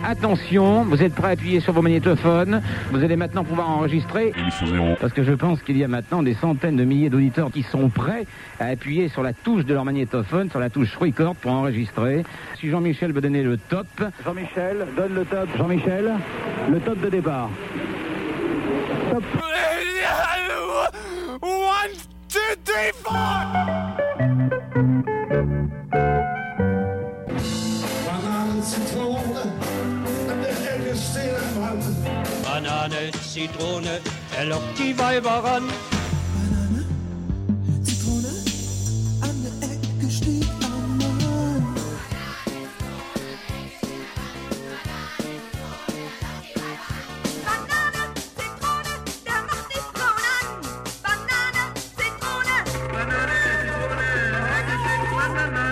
attention, vous êtes prêts à appuyer sur vos magnétophones. Vous allez maintenant pouvoir enregistrer. Parce que je pense qu'il y a maintenant des centaines de milliers d'auditeurs qui sont prêts à appuyer sur la touche de leur magnétophone, sur la touche record pour enregistrer. Si Jean-Michel veut donner le top. Jean-Michel, donne le top. Jean-Michel, le top de départ. Top. 1, 2, 3, 4. Banane, Zitrone, er lockt die Weiber ran. Banane, Zitrone, an der Ecke steht ein Mann. Banane, Zitrone, der macht die Frauen an. Banane, Zitrone. Banane, Zitrone, Ecke steht Banane.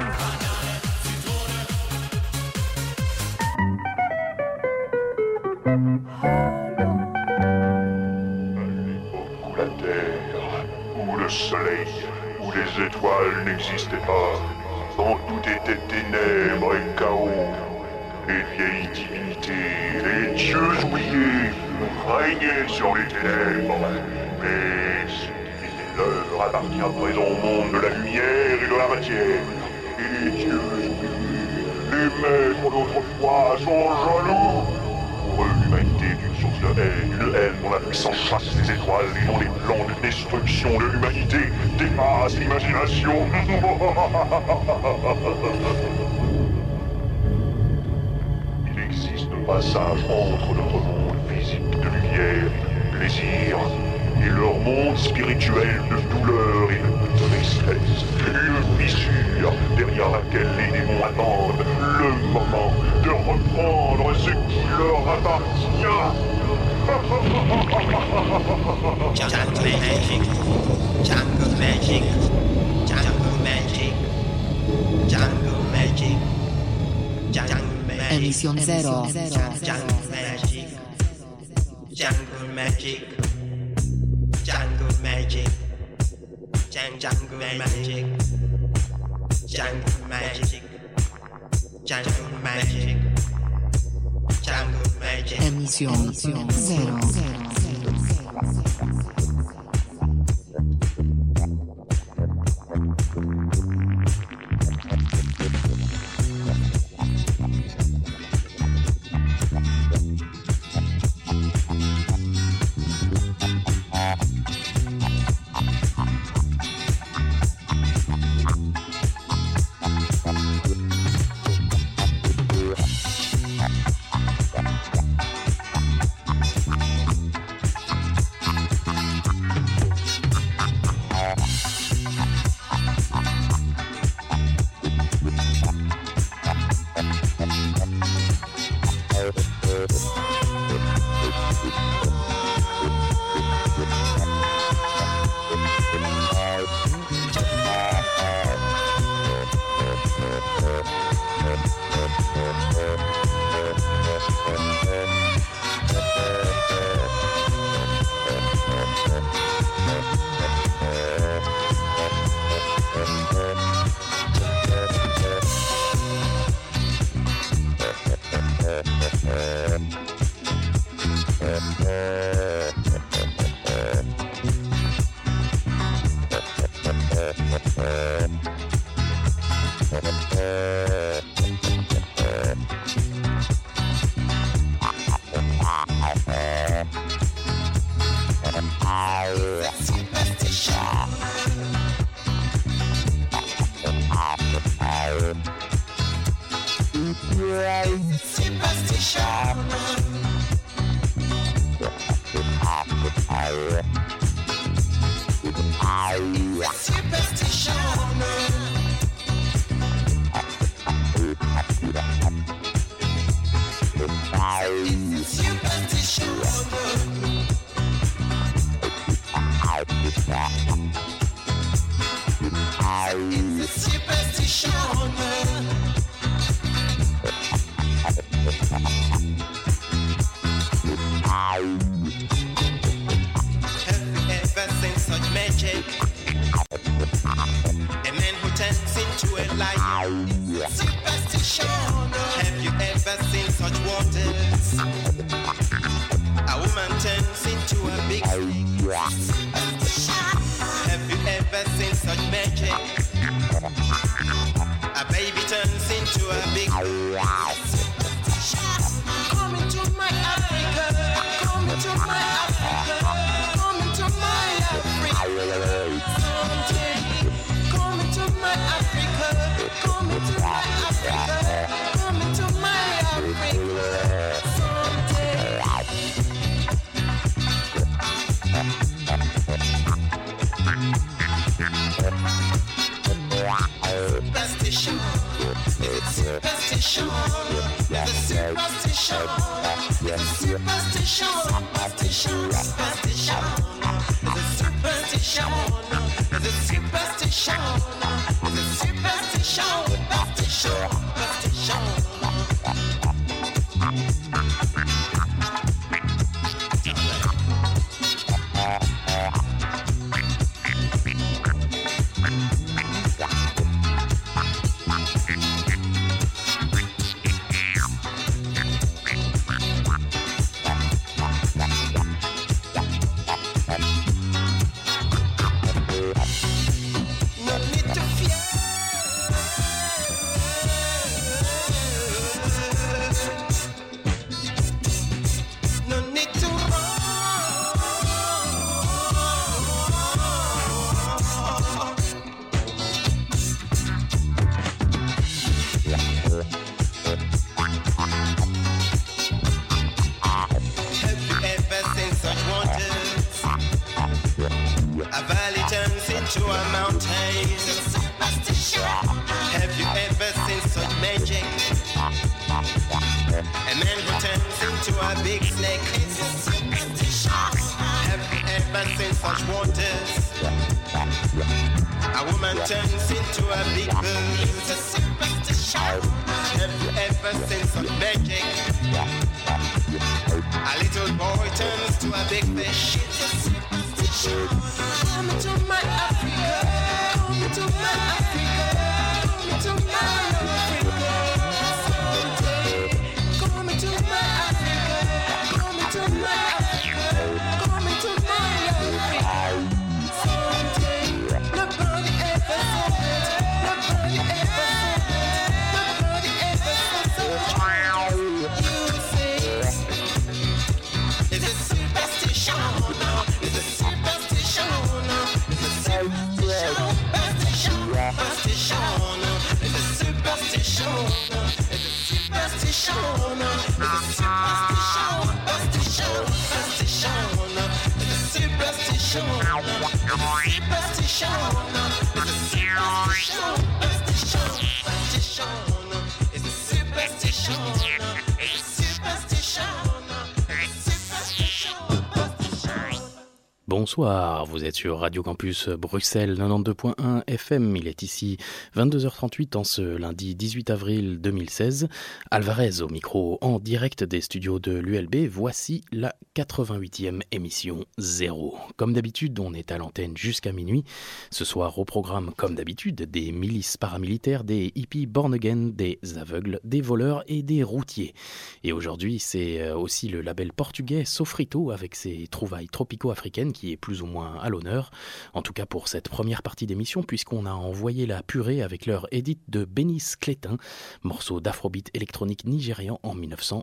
Le soleil, où les étoiles n'existaient pas, quand tout était ténèbres et chaos, les vieilles divinités, les dieux oubliés, régnaient sur les ténèbres. Mais ce qui était l'heure appartient à présent au monde de la lumière et de la matière. Et les dieux oubliés, les maîtres d'autrefois, sont jaloux. Pour eux, l'humanité est une source de haine, une haine dont la puissance chasse les étoiles et dont les plans de destruction de l'humanité dépassent l'imagination. Il existe un passage entre notre monde physique de lumière et de plaisir et leur monde spirituel de douleur et de tristesse. Une fissure derrière laquelle les démons attendent le moment de reprendre ce qui leur appartient. Jungle magic, jungle magic, jungle magic, jungle magic, jungle magic. Emisión cero. Jungle magic, jungle magic, jungle magic, jungle magic, jungle magic, jungle magic, jungle magic. Emisión cero. A man who turns into a lion. Superstition. Have you ever ever seen such waters? A woman turns into a big snake. Have you ever seen such magic? A baby turns into a big come into my Africa, come into my Africa, come into my Africa. Someday, come into my Africa, come into my Africa, come into my Africa. Someday. Superstition, is it superstition? Is it superstition? Is it superstition? Superstition, superstition. Is it superstition? Is it superstition? Is it superstition? Superstition, superstition. Bonsoir, vous êtes sur Radio Campus Bruxelles 92.1 FM, il est ici 22h38 en ce lundi 18 avril 2016. Alvarez au micro en direct des studios de l'ULB, voici la 88e émission 0. Comme d'habitude, on est à l'antenne jusqu'à minuit. Ce soir au programme, comme d'habitude, des milices paramilitaires, des hippies born again, des aveugles, des voleurs et des routiers. Et aujourd'hui, c'est aussi le label portugais Sofrito avec ses trouvailles tropico-africaines qui est plus ou moins à l'honneur, en tout cas pour cette première partie d'émission, puisqu'on a envoyé la purée avec leur édite de Bénis Clétin, morceau d'afrobeat électronique nigérian en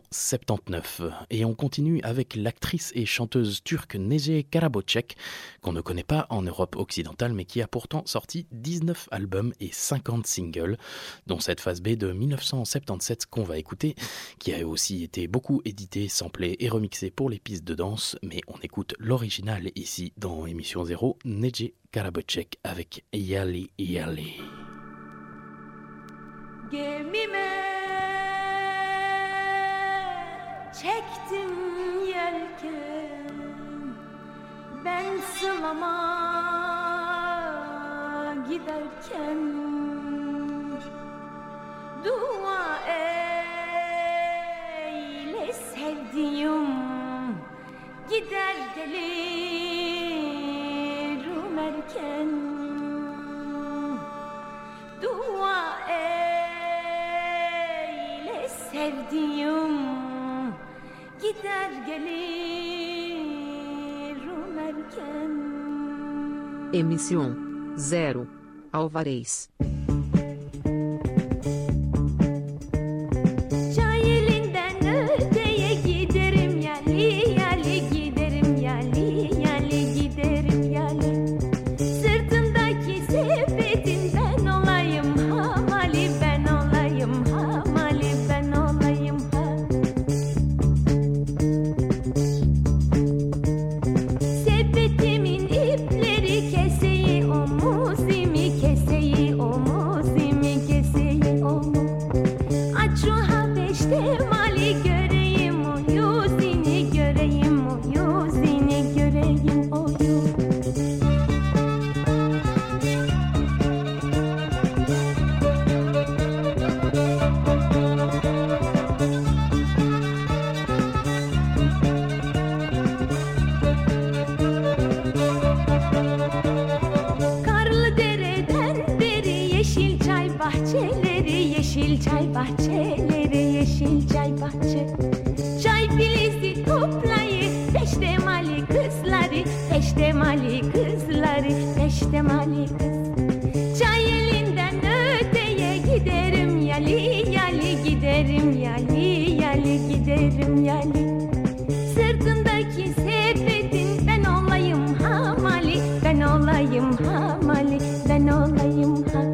1979. Et on continue avec l'actrice et chanteuse turque Nece Karabocek, qu'on ne connaît pas en Europe occidentale, mais qui a pourtant sorti 19 albums et 50 singles, dont cette phase B de 1977 qu'on va écouter, qui a aussi été beaucoup édité, samplé et remixé pour les pistes de danse, mais on écoute l'original ici dans émission 0, Nece Karabocek avec Yali Yali. Gemime çektim yelken, ben sılama giderken, dua eyle sevdiğim, gider gelirim erken, dua eyle sevdiğim, sevdiğim gider gelir Ömerken. Emissão 0. Alvarez. Cahilinden öteye giderim yali yali giderim yali yali giderim yali. Sırtındaki sepetin ben olayım hamali ben olayım hamali ben olayım ha. Sepetimin ipleri keseyi omuzimi keseyi omuzimi keseyi omuz. Aç şu habeşte mali göreyim o yüzünü göreyim o yüzünü göreyim o yüzünü. Karlı dereden beri yeşil çay bahçeleri, yeşil çay bahçeleri, yeşil çay bahçe. Çay filizi toplayıp peştemali kızları, peştemali kızları, peştemali kız. Çay elinden öteye giderim yali yali giderim yali yali giderim yali. Sırtındaki sepetin ben olayım hamali, ben olayım hamali, ben olayım ha.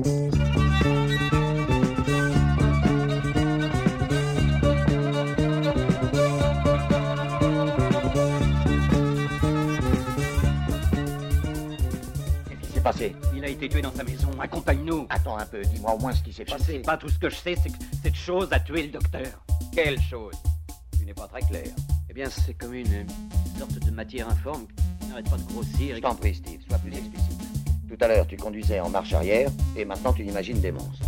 Qu'est-ce qui s'est passé? Il a été tué dans sa maison, accompagne-nous. Attends un peu, dis-moi au moins ce qui s'est Je passé. sais pas, tout ce que je sais, c'est que cette chose a tué le docteur. Quelle chose? Tu n'es pas très clair. Eh bien, c'est comme une sorte de matière informe qui n'arrête pas de grossir. Je t'en prie, Steve, sois plus explicite. Tout à l'heure, tu conduisais en marche arrière, et maintenant tu imagines des monstres.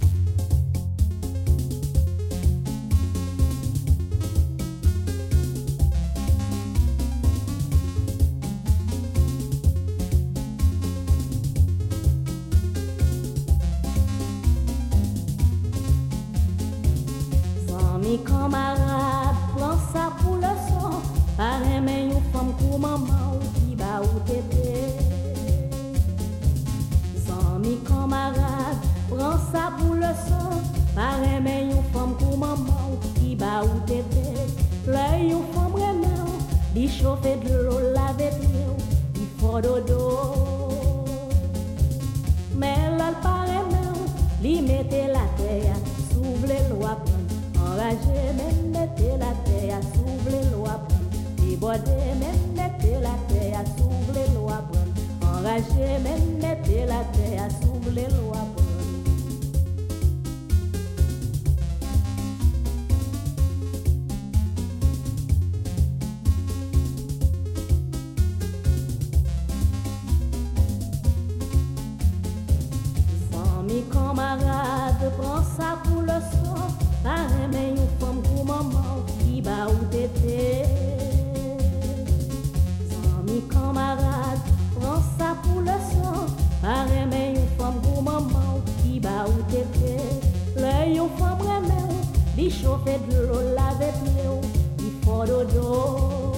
Zami camarade, prends ça pour leçon. Pareil, mais une femme pour maman qui va ou tété. Zami camarade, prends ça pour leçon. Pareil, mais une femme pour maman qui va ou tété. Là, une femme vraiment, il chauffe de l'eau, laver il faut dodo. Mais là, le paraît non, il mettait la terre, s'ouvre les lois. Enragé, même mettez la terre, s'ouvre les lois. Débordé, même mettez la terre, s'ouvre les lois. Enragé, même mettez la terre, s'ouvre les lois. Mes camarades, prends ça pour le son. Pareil, mais une femme pour maman qui va où t'étais. Mes camarades, prends ça pour le son. Pareil, mais une femme pour maman qui va où t'étais. Là, une femme vraiment, il chauffe de l'eau, laver il faut dodo.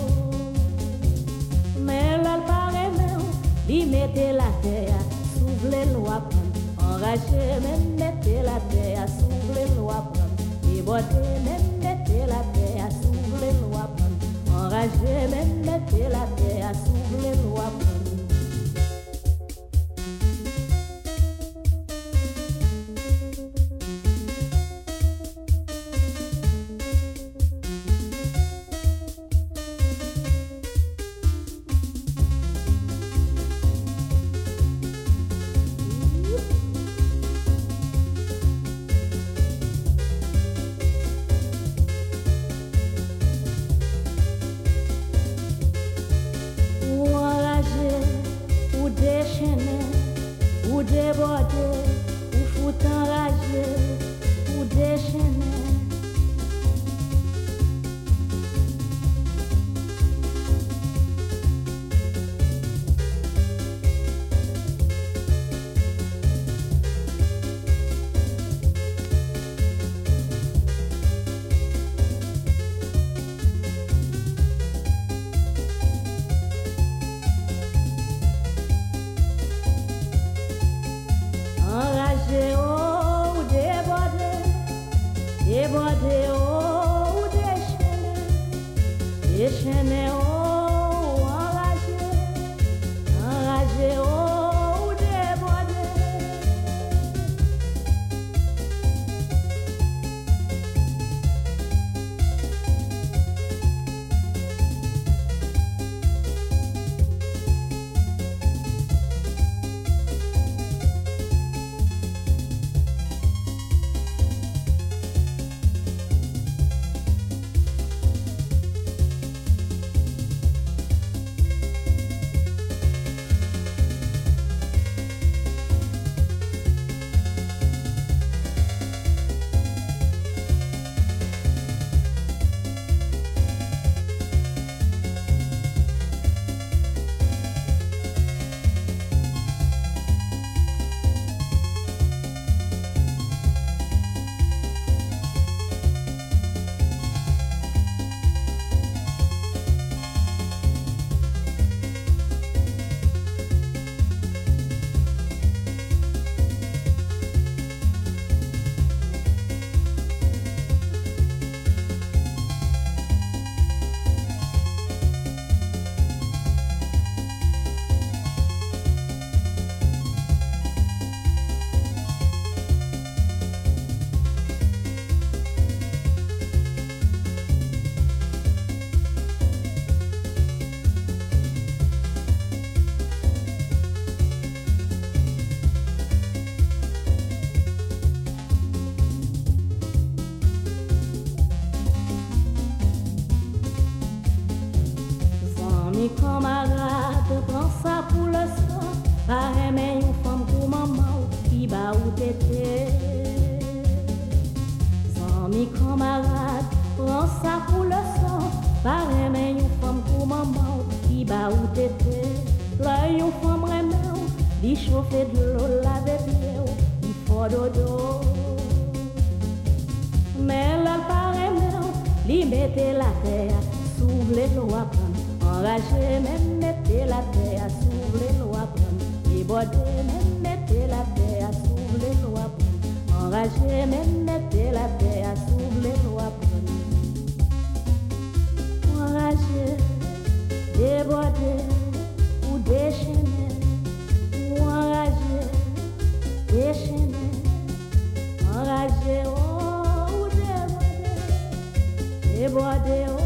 Mais là, le pareil, il mettait la terre, s'ouvre les lois. Enragé, même mettez la terre, s'ouvre les lois. Débordé, même mettez la terre, s'ouvre les lois. Enragé, même mettez la terre, s'ouvre les lois. Enragé, mes camarades, prends ça pour le sang. Pas aimer une femme pour maman qui bat ou tété. Sans mes camarades, prends ça pour le sang. Pas aimer une femme pour maman qui bat ou tété. Là, une femme remet, il chauffe de l'eau, lave pied, il faut dodo. Mais là, pas remet, il mettait la terre, s'ouvre les lois. Enragé, même mettez la terre, s'ouvre les lois. Débordé, même mettez la terre, s'ouvre les lois. Enragé, même mettez la terre, s'ouvre les lois. Enragé, débordé ou déchaîné. Ou enragé, déchaîné. Enragé, oh, ou débordé. Débordé, oh.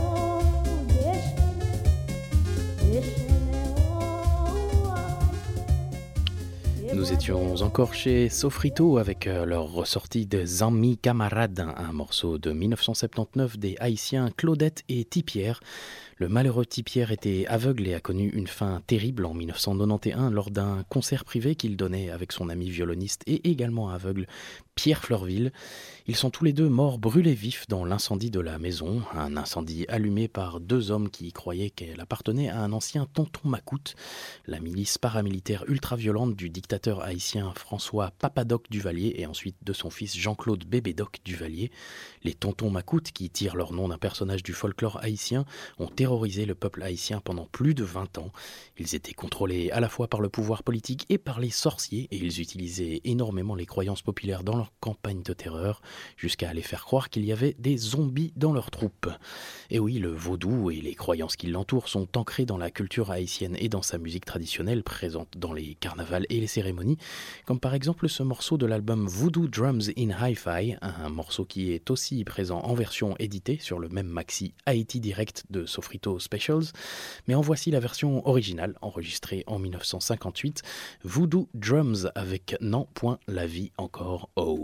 Nous étions encore chez Sofrito avec leur ressortie de Zami Camarade, un morceau de 1979 des Haïtiens Claudette et Tipierre. Le malheureux Tipierre était aveugle et a connu une fin terrible en 1991 lors d'un concert privé qu'il donnait avec son ami violoniste et également aveugle Pierre Fleurville. Ils sont tous les deux morts brûlés vifs dans l'incendie de la maison, un incendie allumé par deux hommes qui croyaient qu'elle appartenait à un ancien tonton Macoute, la milice paramilitaire ultra-violente du dictateur haïtien François Papadoc Duvalier et ensuite de son fils Jean-Claude Bébédoc Duvalier. Les tontons Macoute, qui tirent leur nom d'un personnage du folklore haïtien, ont terrorisé le peuple haïtien pendant plus de 20 ans. Ils étaient contrôlés à la fois par le pouvoir politique et par les sorciers et ils utilisaient énormément les croyances populaires dans leur campagne de terreur, jusqu'à aller faire croire qu'il y avait des zombies dans leurs troupes. Et oui, le vaudou et les croyances qui l'entourent sont ancrés dans la culture haïtienne et dans sa musique traditionnelle, présente dans les carnavals et les cérémonies, comme par exemple ce morceau de l'album Voodoo Drums in Hi-Fi, un morceau qui est aussi présent en version éditée sur le même maxi Haïti Direct de Sofrito Specials, mais en voici la version originale, enregistrée en 1958, Voodoo Drums avec Non point la vie encore oh.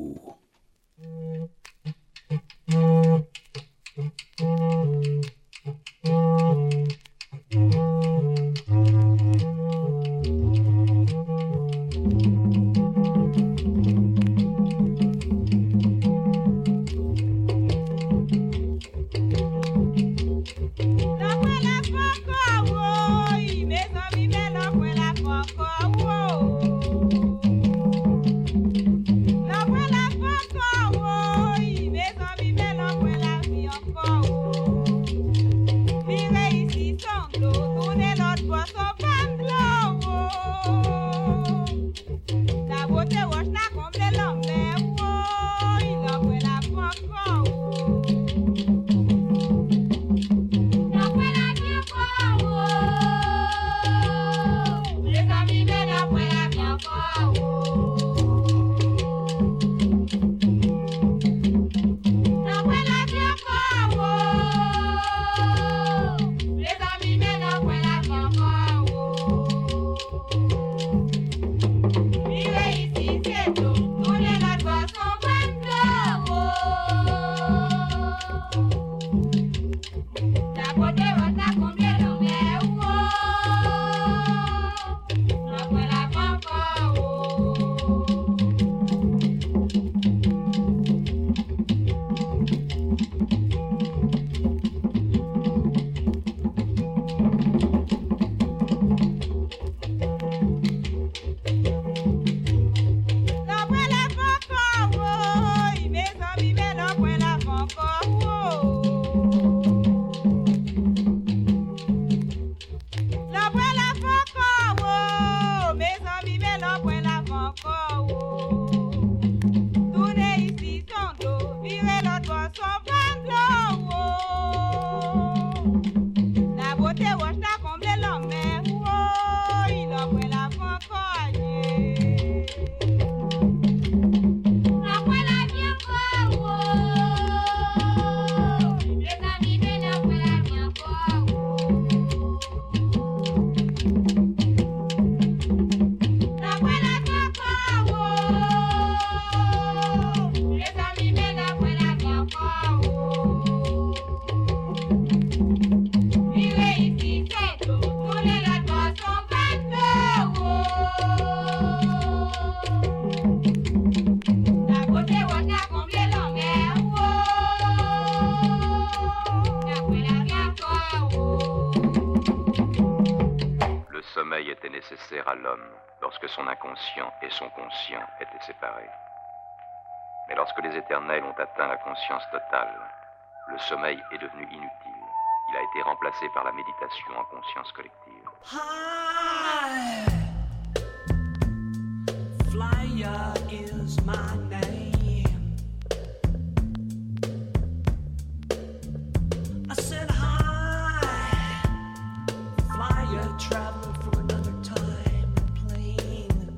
penser à l'homme lorsque son inconscient et son conscient étaient séparés. Mais lorsque les éternels ont atteint la conscience totale, le sommeil est devenu inutile. Il a été remplacé par la méditation en conscience collective. Hi, Flyer is my name. I said hi, Flyer, traveler from another time and plane.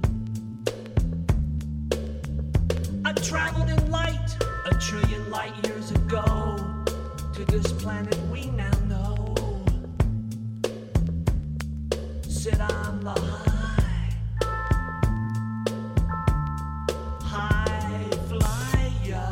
I traveled in light 1 trillion light years ago to this planet we now know. Said I'm the high flyer.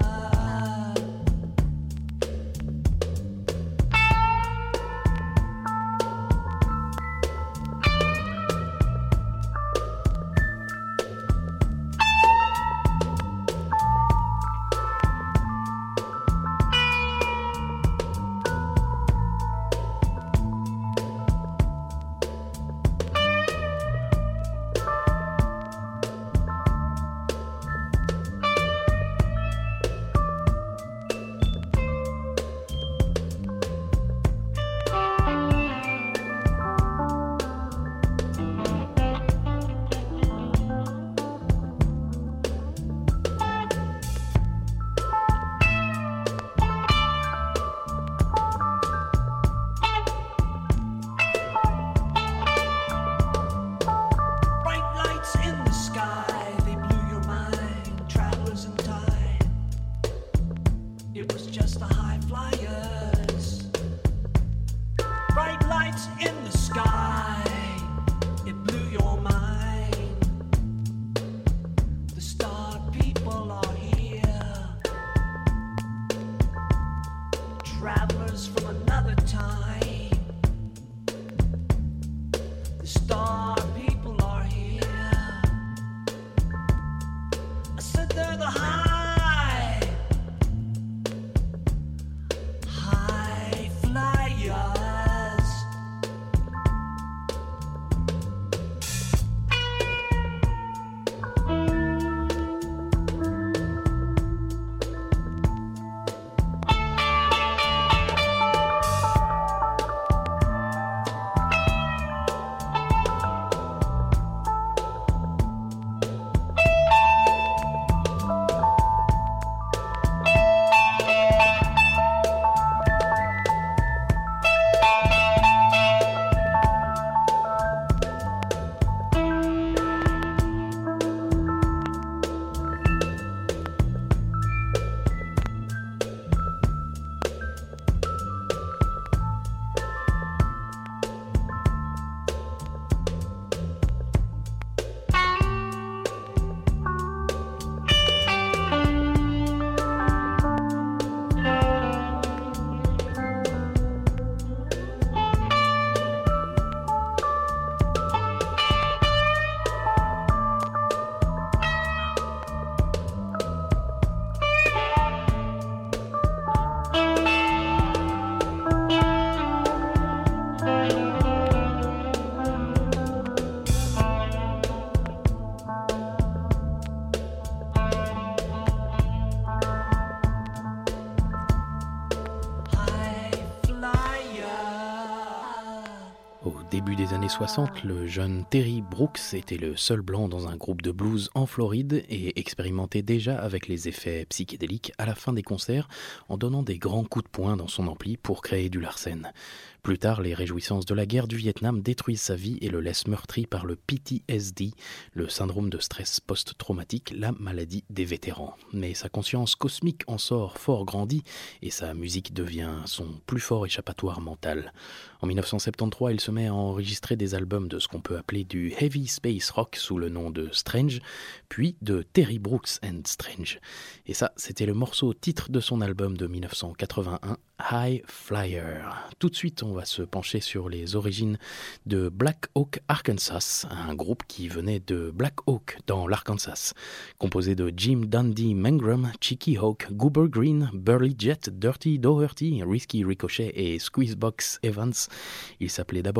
Début des années 60, le jeune Terry Brooks était le seul blanc dans un groupe de blues en Floride et expérimentait déjà avec les effets psychédéliques à la fin des concerts en donnant des grands coups de poing dans son ampli pour créer du Larsen. Plus tard, les réjouissances de la guerre du Vietnam détruisent sa vie et le laissent meurtri par le PTSD, le syndrome de stress post-traumatique, la maladie des vétérans. Mais sa conscience cosmique en sort fort grandie et sa musique devient son plus fort échappatoire mental. En 1973, il se met à enregistrer des albums de ce qu'on peut appeler du heavy space rock sous le nom de Strange, puis de Terry Brooks and Strange. Et ça, c'était le morceau titre de son album de 1981, High Flyer. Tout de suite, on va se pencher sur les origines de Black Oak, Arkansas, un groupe qui venait de Black Oak dans l'Arkansas, composé de Jim Dundee Mangrum, Cheeky Hawk, Goober Green, Burley Jet, Dirty Doherty, Risky Ricochet et Squeezebox Evans. Il s'appelait d'abord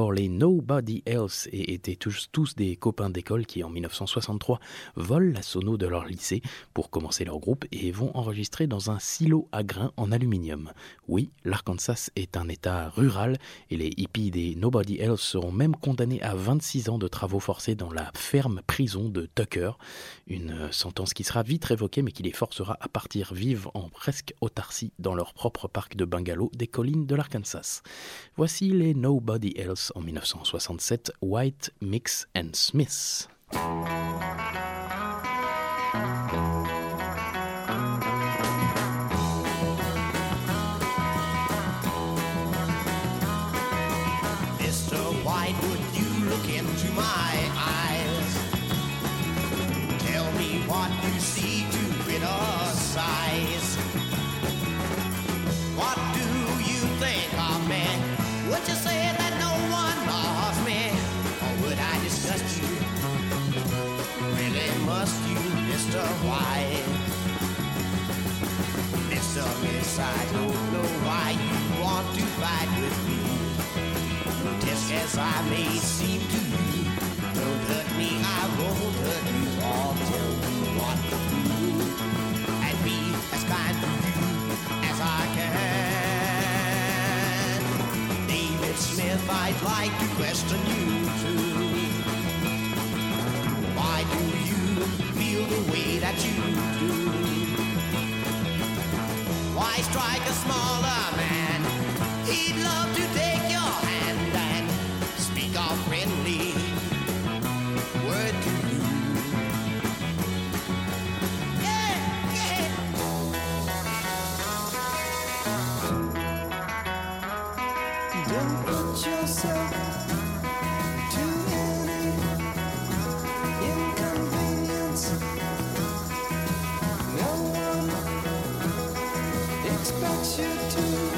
alors les Nobody Else et étaient tous des copains d'école qui en 1963 volent la sono de leur lycée pour commencer leur groupe et vont enregistrer dans un silo à grains en aluminium. Oui, l'Arkansas est un état rural et les hippies des Nobody Else seront même condamnés à 26 ans de travaux forcés dans la ferme prison de Tucker, une sentence qui sera vite révoquée mais qui les forcera à partir vivre en presque autarcie dans leur propre parc de bungalow des collines de l'Arkansas. Voici les Nobody Else en 1967, White, Mix and Smith. Mr. White, would you look into my eyes? Tell me what you see to criticize. What do you think of me? Would you say that no one loves me? Or would I disgust you? Really must you, Mr. White? Mr. Miss, I don't know why you want to fight with me. Just as I may seem to you, don't hurt me, I won't hurt you, or tell you what to do, and be as kind to you as I can. David Smith, I'd like to question you too. Why do you feel the way that you do? Why strike a smaller man? He'd love to take your hand and speak a friendly word to you. Yeah, yeah. Don't put yourself to any inconvenience. No one expects you to.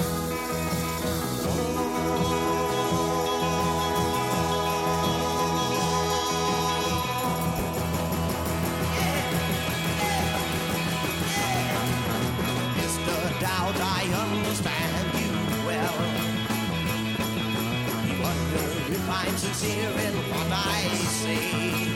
Mr. Dowd, I understand you well. You wonder if I'm sincere in what I say.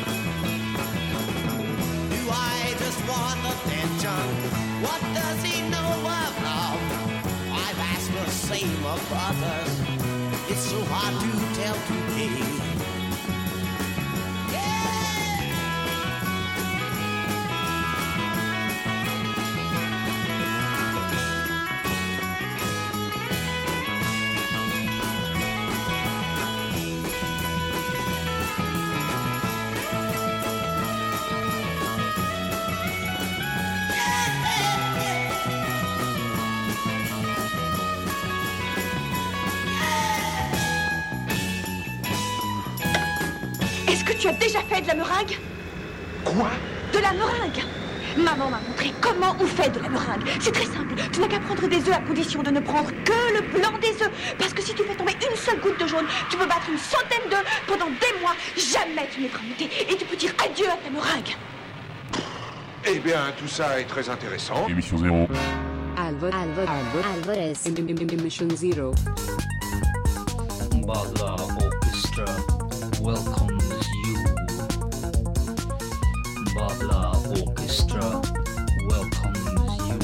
Do I just want attention? What does he know of love? I've asked the same of others. It's so hard to tell today. Est-ce que tu as déjà fait de la meringue? Quoi? De la meringue. Maman m'a montré comment on fait de la meringue. C'est très simple. Tu n'as qu'à prendre des œufs à condition de ne prendre que le blanc des œufs. Parce que si tu fais tomber une seule goutte de jaune, tu peux battre une centaine d'œufs pendant des mois. Jamais tu n'es muté. Et tu peux dire adieu à ta meringue. Eh bien, tout ça est très intéressant. Émission 0. Alvarez, Emission Zero. Badla Orchestra welcomes you. Badla Orchestra welcomes you.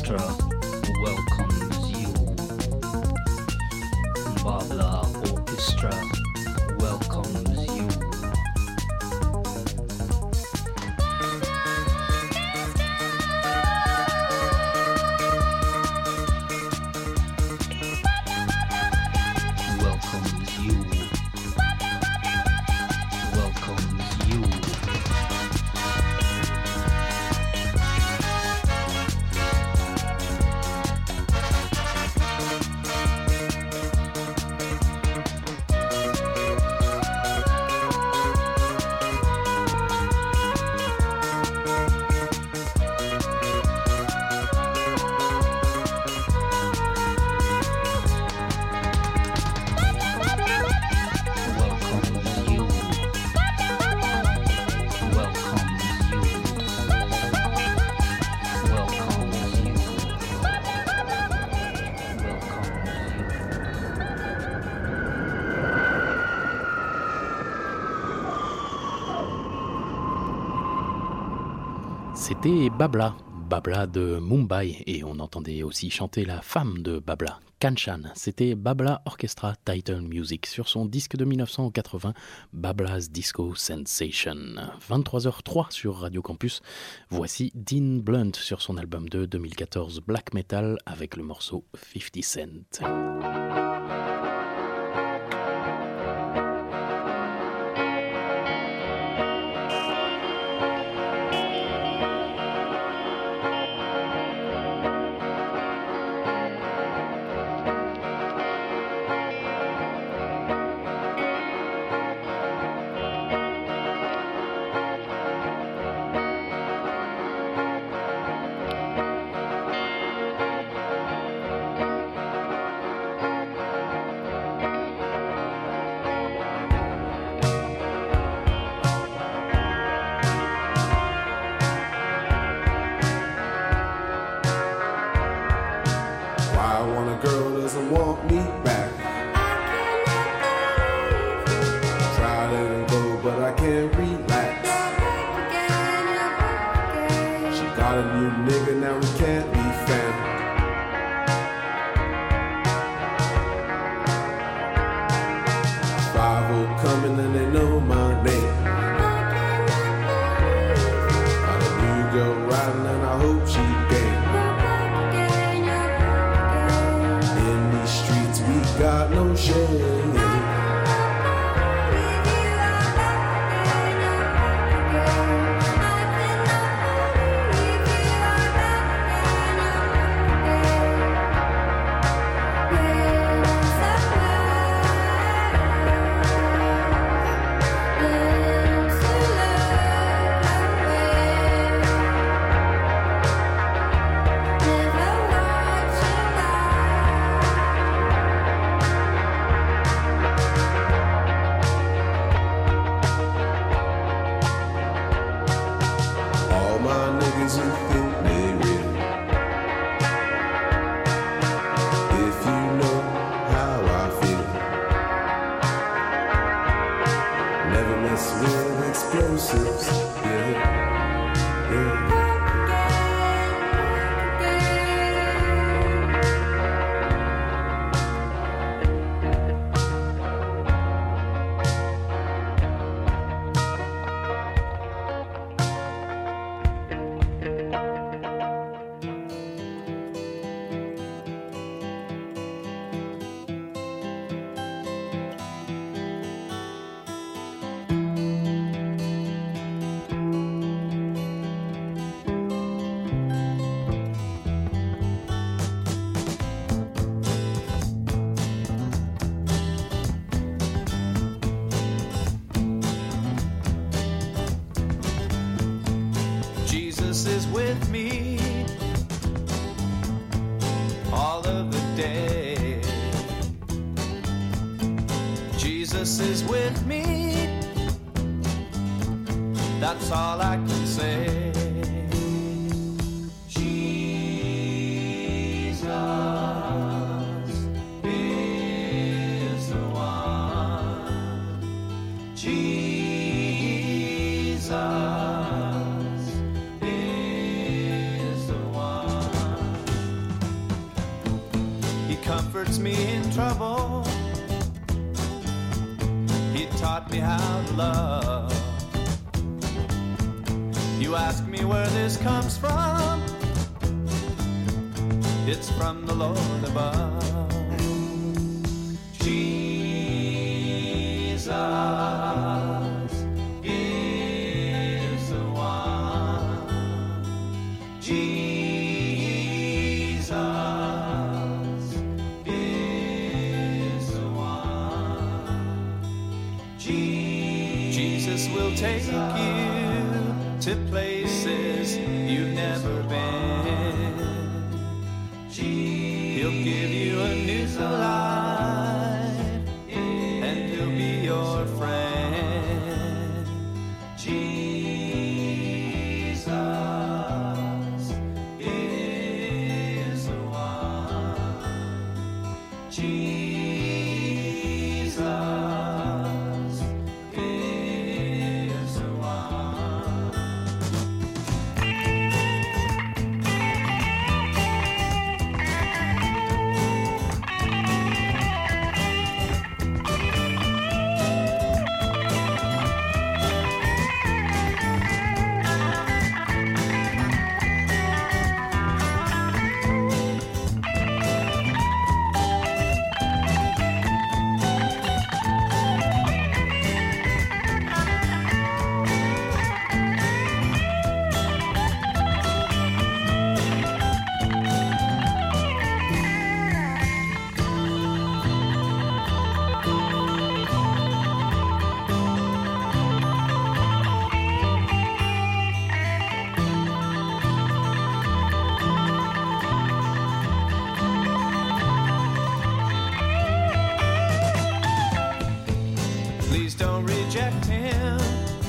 Orchestra welcomes you. Babla Orchestra welcomes you. Welcomes you. Welcomes you. C'était Babla, Babla de Mumbai, et on entendait aussi chanter la femme de Babla, Kanchan. C'était Babla Orchestra Title Music sur son disque de 1980, Babla's Disco Sensation. 23h03 sur Radio Campus. Voici Dean Blunt sur son album de 2014 Black Metal avec le morceau 50 Cent. Is with me all of the day. Jesus is with me, that's all I can say. Jesus is the one. Jesus hurts me in trouble. He taught me how to love. You ask me where this comes from. It's from the Lord above. Jesus is the one. Jesus is the one. Jesus will take you to places you've never been. He'll give you a new life, and he'll be your friend. Jesus is the one. Jesus is the one. Please don't reject him.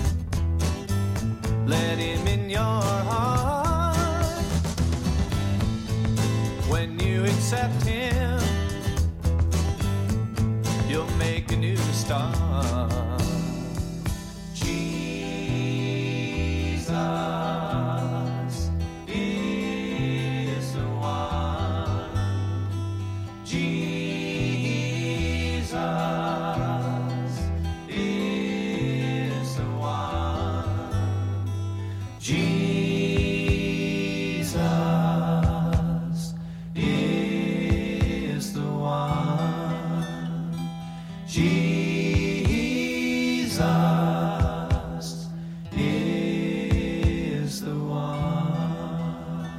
Let him in your heart. When you accept him, you'll make a new start. Jesus is the one. Jesus is the one. Jesus is the one. Jesus is the one.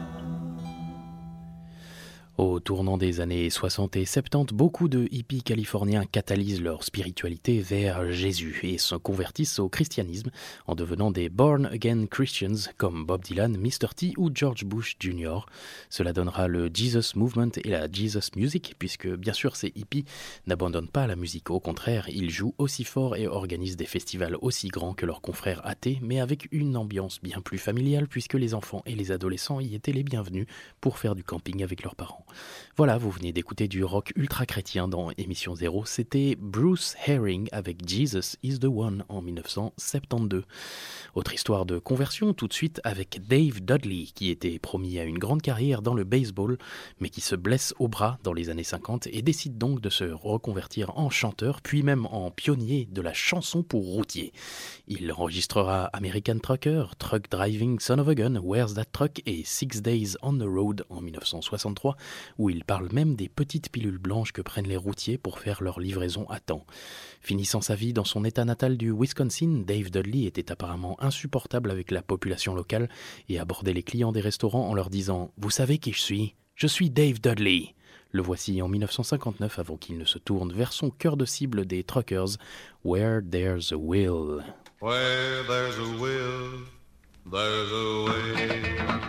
Au tournant des années 60 et 70, beaucoup de hippies californiens catalysent leur spiritualité vers Jésus et se convertissent au christianisme en devenant des born-again Christians comme Bob Dylan, Mr. T ou George Bush Jr. Cela donnera le Jesus Movement et la Jesus Music, puisque bien sûr ces hippies n'abandonnent pas la musique. Au contraire, ils jouent aussi fort et organisent des festivals aussi grands que leurs confrères athées, mais avec une ambiance bien plus familiale, puisque les enfants et les adolescents y étaient les bienvenus pour faire du camping avec leurs parents. Voilà, vous venez d'écouter du rock ultra-chrétien dans Émission Zéro. C'était Bruce Herring avec Jesus is the One en 1972. Autre histoire de conversion tout de suite avec Dave Dudley, qui était promis à une grande carrière dans le baseball, mais qui se blesse au bras dans les années 50 et décide donc de se reconvertir en chanteur, puis même en pionnier de la chanson pour routier. Il enregistrera American Trucker, Truck Driving Son of a Gun, Where's That Truck et 6 Days on the Road en 1963, où il parle même des petites pilules blanches que prennent les routiers pour faire leur livraison à temps. Finissant sa vie dans son état natal du Wisconsin, Dave Dudley était apparemment insupportable avec la population locale et abordait les clients des restaurants en leur disant « Vous savez qui je suis ? Je suis Dave Dudley !» Le voici en 1959 avant qu'il ne se tourne vers son cœur de cible des truckers, Where There's a Will. Where there's a will, there's a way.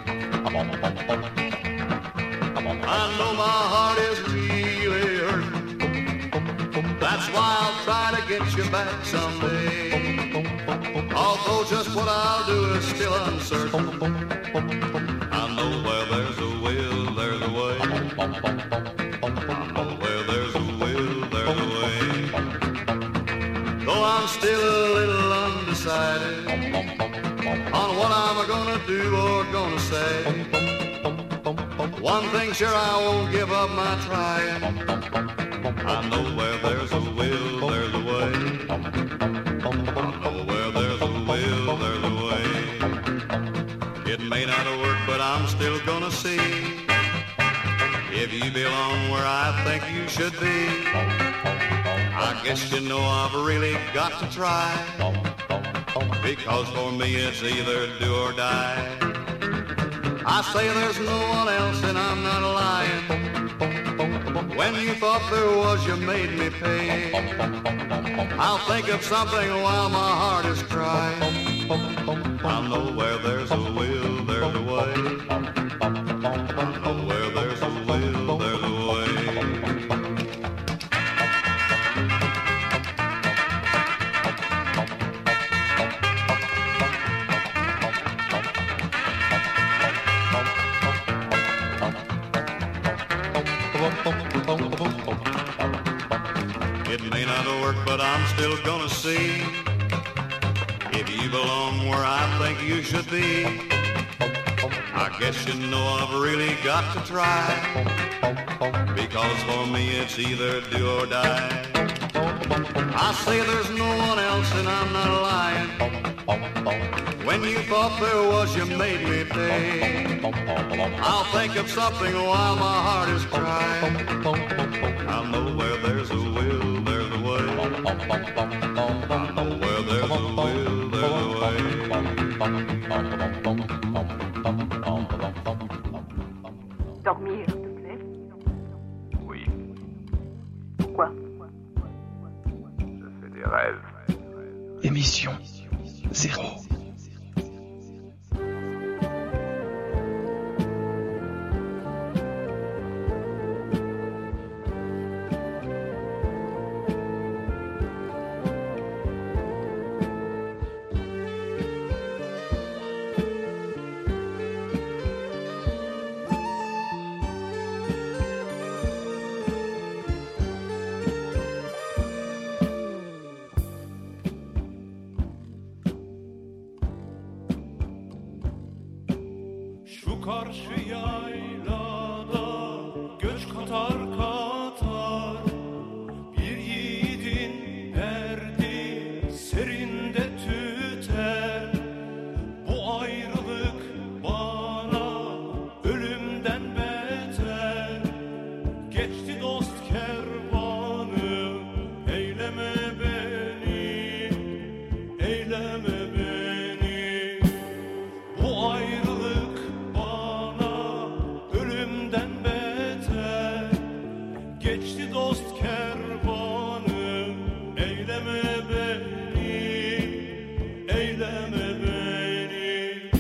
I know my heart is really hurting. That's why I'll try to get you back someday. Although just what I'll do is still uncertain. I know where there's a will, there's a way. I know where there's a will, there's a way. Though I'm still a little undecided on what I'm gonna do or gonna say. One thing sure, I won't give up my trying. I know where there's a will, there's a way. I know where there's a will, there's a way. It may not work, but I'm still gonna see if you belong where I think you should be. I guess you know I've really got to try, because for me it's either do or die. I say there's no one else and I'm not lying. When you thought there was, you made me pay. I'll think of something while my heart is crying. I know where there's a will, there's a way. I know where there's a will, there's a way. It may not work, but I'm still gonna see if you belong where I think you should be. I guess you know I've really got to try, because for me it's either do or die. I say there's no one else and I'm not lying. When you thought there was, you made me pay. I'll think of something while my heart is crying. I know where there's a will, there's a way. I know where there's a will, there's a way. Dormir, s'il te plaît. Oui, Pourquoi? je fais des rêves. Émission 0. Şu karşı yaylada göç katar katar, bir yiğidin derdi serinde tüter. Bu ayrılık bana ölümden beter. Geçti dost kervanı, eyleme beni, eyleme beni. Bu ayrılık bana ölümden beter. Geçti dost kervanı, eyleme beni, eyleme beni.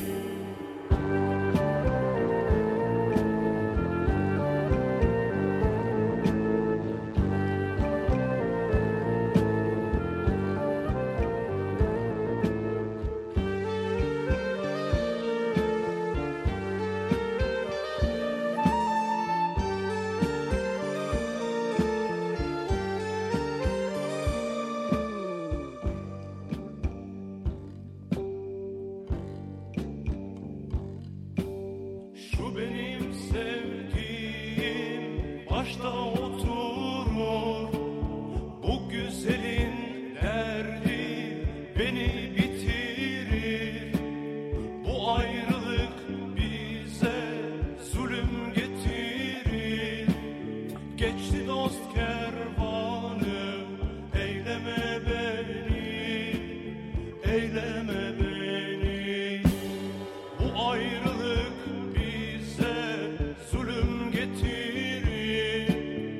Şu benim sevdiğim başta oturur. Bu güzelin derdi beni bitirir. Bu ayrılık bize zulüm getirir. Geçti dost kervanı, eyleme beni, eyleme beni. Bu ayrılık bize zulüm getirir.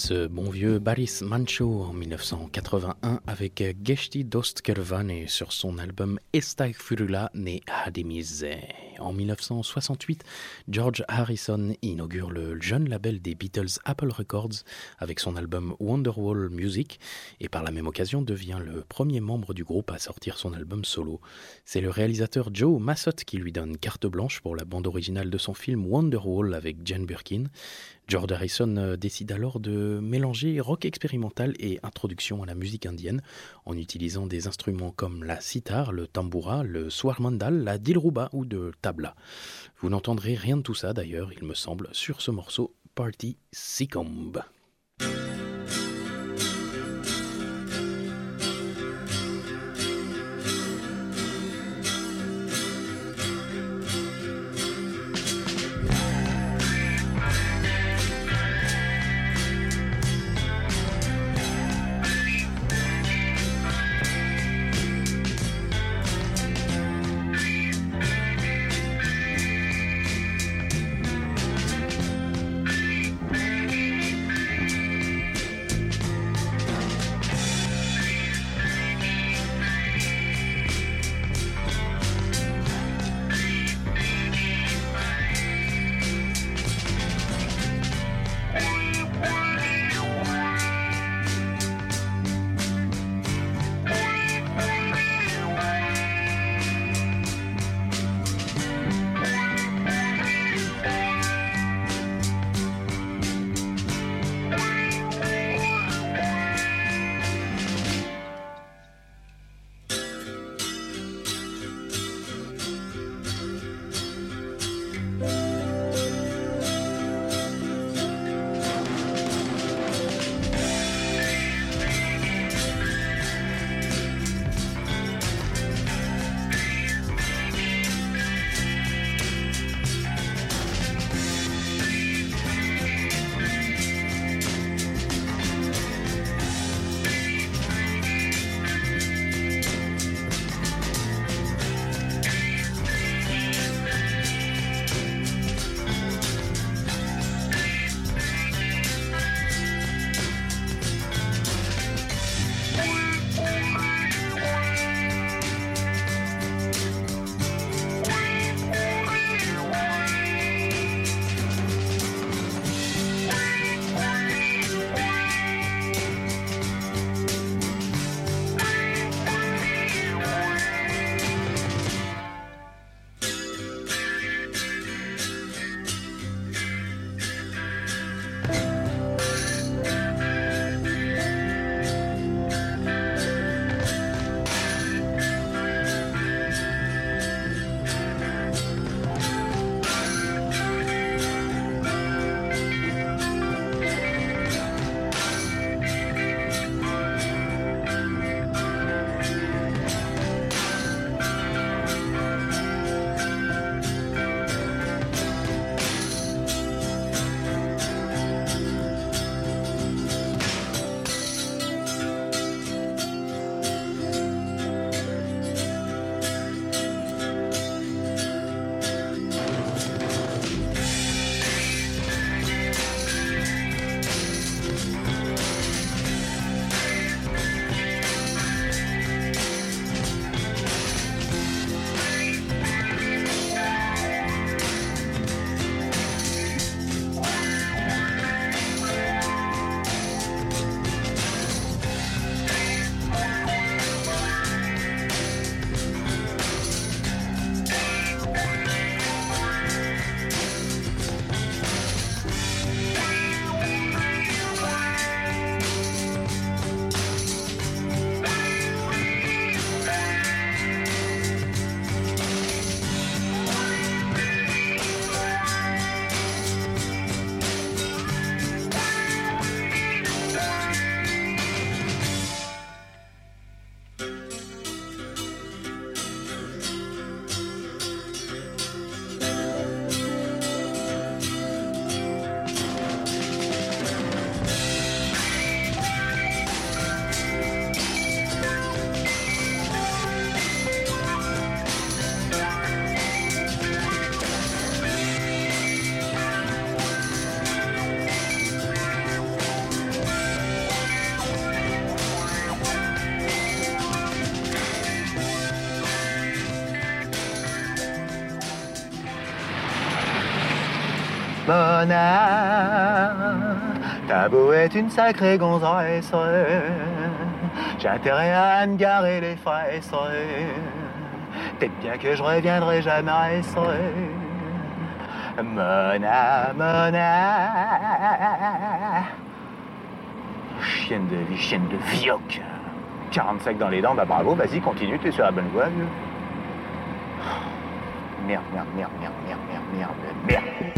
Ce bon vieux Boris Mancho en 1981 avec Geçti Dost Kervane sur son album Estağfurullah ne Hadimize. En 1968, George Harrison inaugure le jeune label des Beatles Apple Records avec son album Wonderwall Music et par la même occasion devient le premier membre du groupe à sortir son album solo. C'est le réalisateur Joe Massott qui lui donne carte blanche pour la bande originale de son film Wonderwall avec Jane Birkin. George Harrison décide alors de mélanger rock expérimental et introduction à la musique indienne en utilisant des instruments comme la sitar, le tambura, le swarmandal, la dilruba ou de tabla. Vous n'entendrez rien de tout ça d'ailleurs, il me semble, sur ce morceau Party Seacombe. Mona, ta beau est une sacrée gonzesse. J'ai intérêt à me garer les fesses. Peut-être bien que je reviendrai jamais. Mona, Mona. Chienne de vie, chienne de vioque. 45 dans les dents, bah bravo, vas-y, continue, t'es sur la bonne voie, vieux. Merde, merde, merde, merde, merde, merde, merde, merde.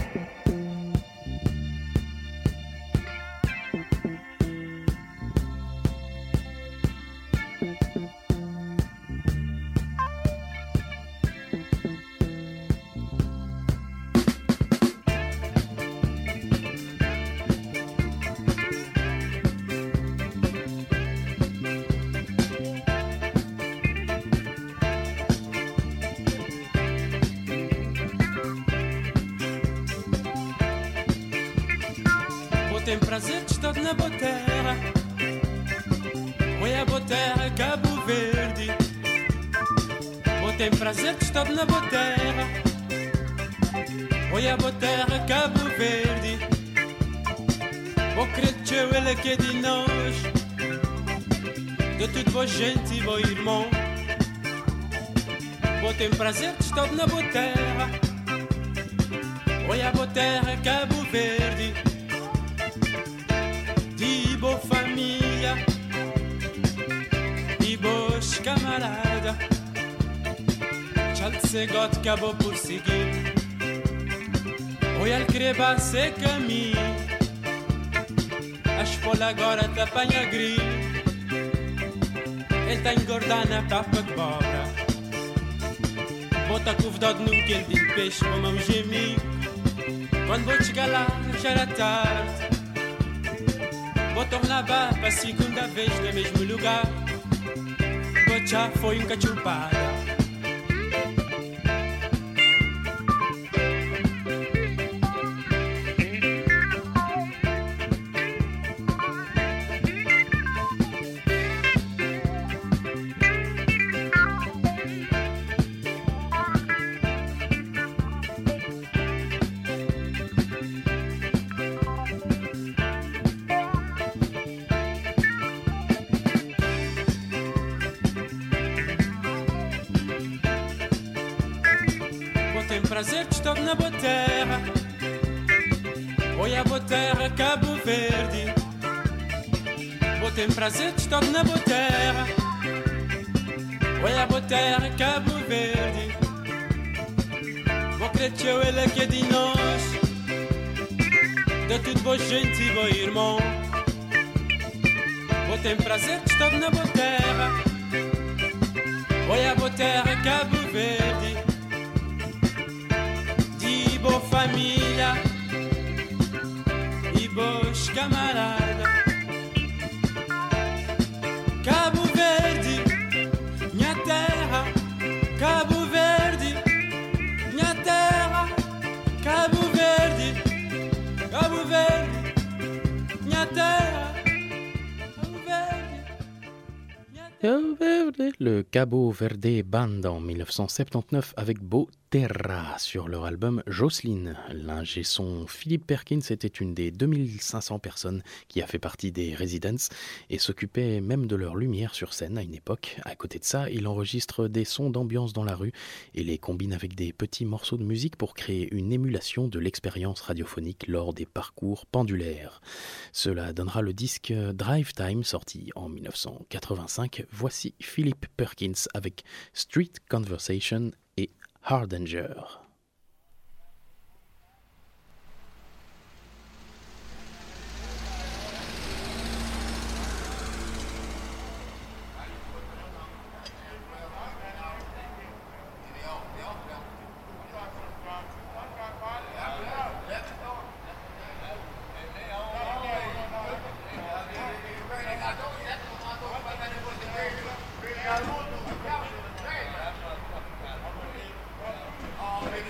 Tem prazer de estar na Botera. Oi, a Botera, Cabo Verde. Tem prazer de estar na Botera. Oi, a Botera, Cabo Verde. Vou crer que eu ele que é de nós. De tudo boa gente e bom irmão. Tem prazer de estar na Botera. Oi, a Botera, Cabo Verde. Boa família e boas camaradas. Já de segote acabou por seguir. Oi, ele queria ser caminho. A escola agora te apanha grilo. Ele tá engordando na tapa de bobra. Bota convidado no que ele de peixe como um gemigo. Quando vou chegar lá já era tarde. Botam lá para a segunda vez no mesmo lugar. Já foi cachupada. Prazer de estar na Botera. Oi, a Botera, Cabo Verde. Tem prazer de estar na Botera. Oi, a Botera, Cabo Verde. Vou crer que eu ele que é de nós. De tudo boa gente e bom irmão. Tem prazer de estar na Botera. Oi, a Botera, Cabo Verde. Boa família e boas camaradas. Cabo Verde, minha terra. Cabo Verde, minha terra. Cabo Verde, Cabo Verde, minha terra. Cabo Verde. Le Cabo Verde Band en 1979 avec Beau Terra sur leur album Jocelyne. L'ingé son Philippe Perkins était une des 2500 personnes qui a fait partie des Residents et s'occupait même de leur lumière sur scène à une époque. À côté de ça, il enregistre des sons d'ambiance dans la rue et les combine avec des petits morceaux de musique pour créer une émulation de l'expérience radiophonique lors des parcours pendulaires. Cela donnera le disque Drive Time sorti en 1985. Voici Philippe Perkins avec Street Conversation et Hardanger. Oh,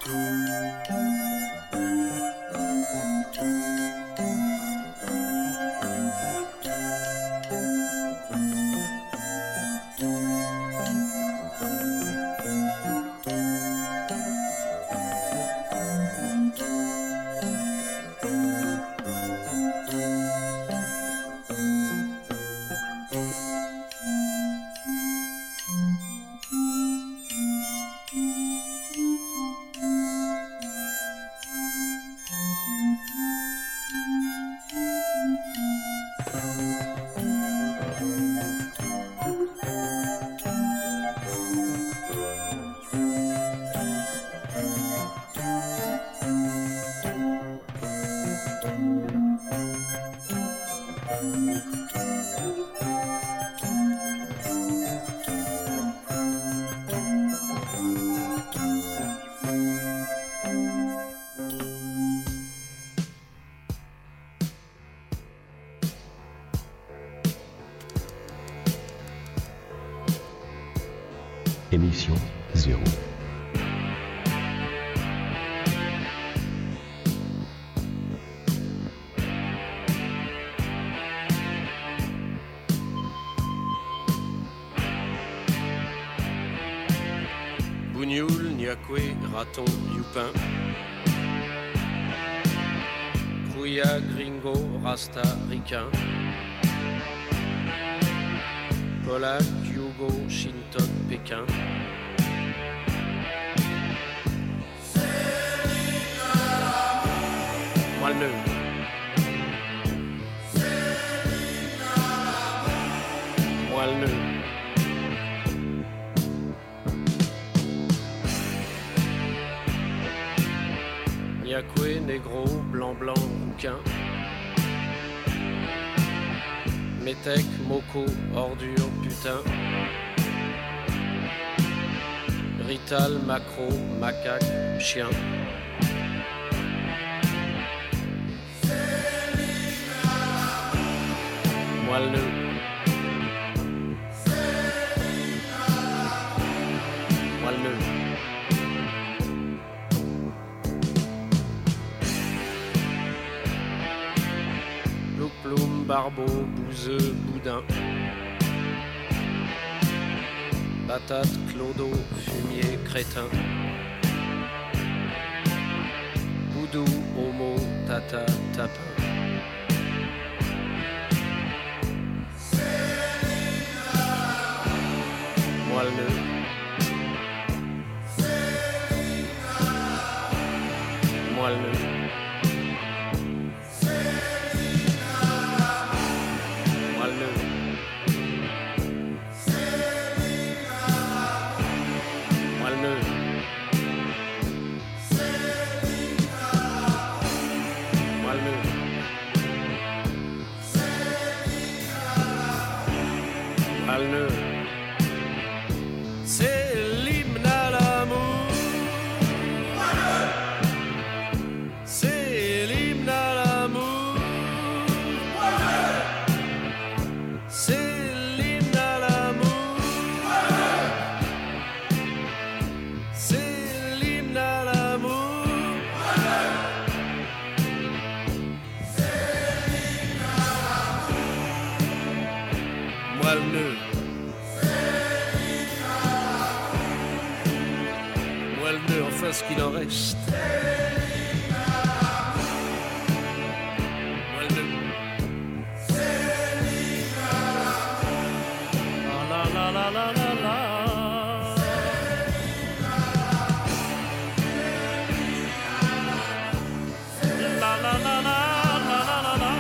Émission 0. Bougnoul, Niakwe, Raton, Youpin. Krouya, Gringo, Rasta, Ricain. Polak, Hugo, Shintok, Pékin. Moelleux. Moelleux. Niakwe, Négro, Blanc-Blanc, Rouquin. Métèque, Moco, Ordure, Putain. Rital, Macro, Macaque, Chien. Moelleux. Moelleux. Ploum, Barbeau, Bouzeux, Boudin. Patate, Clodo, Fumier, Crétin. Boudou, Homo, Tata, Tapin. Moelleux. Moelleux. C'est l'hymne à l'amour. C'est l'hymne à l'amour. C'est l'hymne à l'amour. C'est l'hymne à l'amour. Moelleux. Enfin ce qu'il en reste. La la la la la la. La la la la la la la.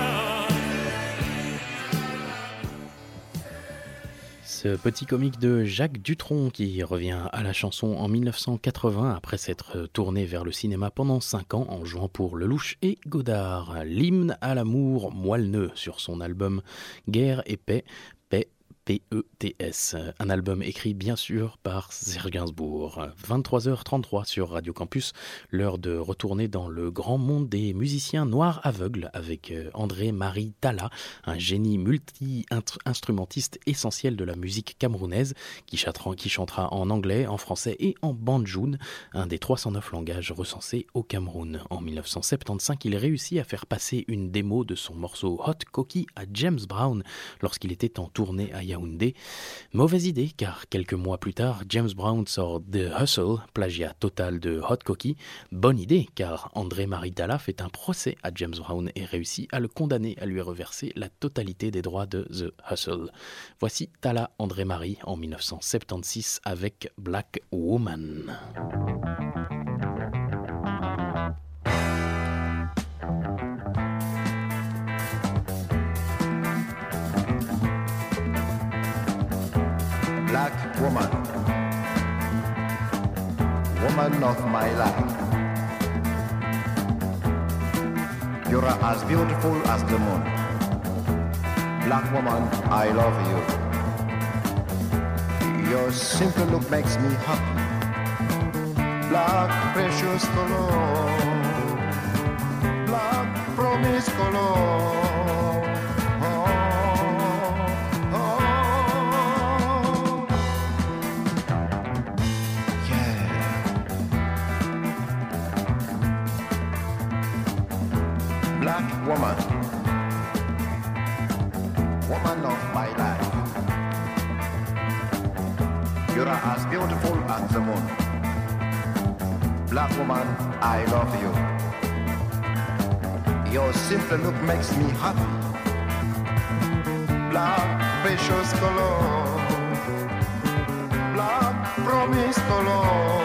Ce petit comique de Jacques Dutronc qui revient à la chanson en 1980 après s'être tourné vers le cinéma pendant 5 ans en jouant pour Lelouch et Godard. L'hymne à l'amour moelleux sur son album Guerre et paix, paix, P-E-T-S, un album écrit bien sûr par Serge Gainsbourg. 23h33 sur Radio Campus, l'heure de retourner dans le grand monde des musiciens noirs aveugles avec André-Marie Talla, un génie multi-instrumentiste essentiel de la musique camerounaise qui chantera en anglais, en français et en banjoun, un des 309 langages recensés au Cameroun. En 1975, il réussit à faire passer une démo de son morceau Hot Cocky à James Brown lorsqu'il était en tournée à Yaoundé. Mauvaise idée, car quelques mois plus tard, James Brown sort The Hustle, plagiat total de Hot Cocky. Bonne idée, car André-Marie Talla fait un procès à James Brown et réussit à le condamner à lui reverser la totalité des droits de The Hustle. Voici Talla André-Marie en 1976 avec Black Woman. Black woman, woman of my life. You're as beautiful as the moon. Black woman, I love you. Your simple look makes me happy. Black precious color, black promise color. Woman, woman of my life. You're as beautiful as the moon. Black woman, I love you. Your simple look makes me happy. Black precious color, black promise color.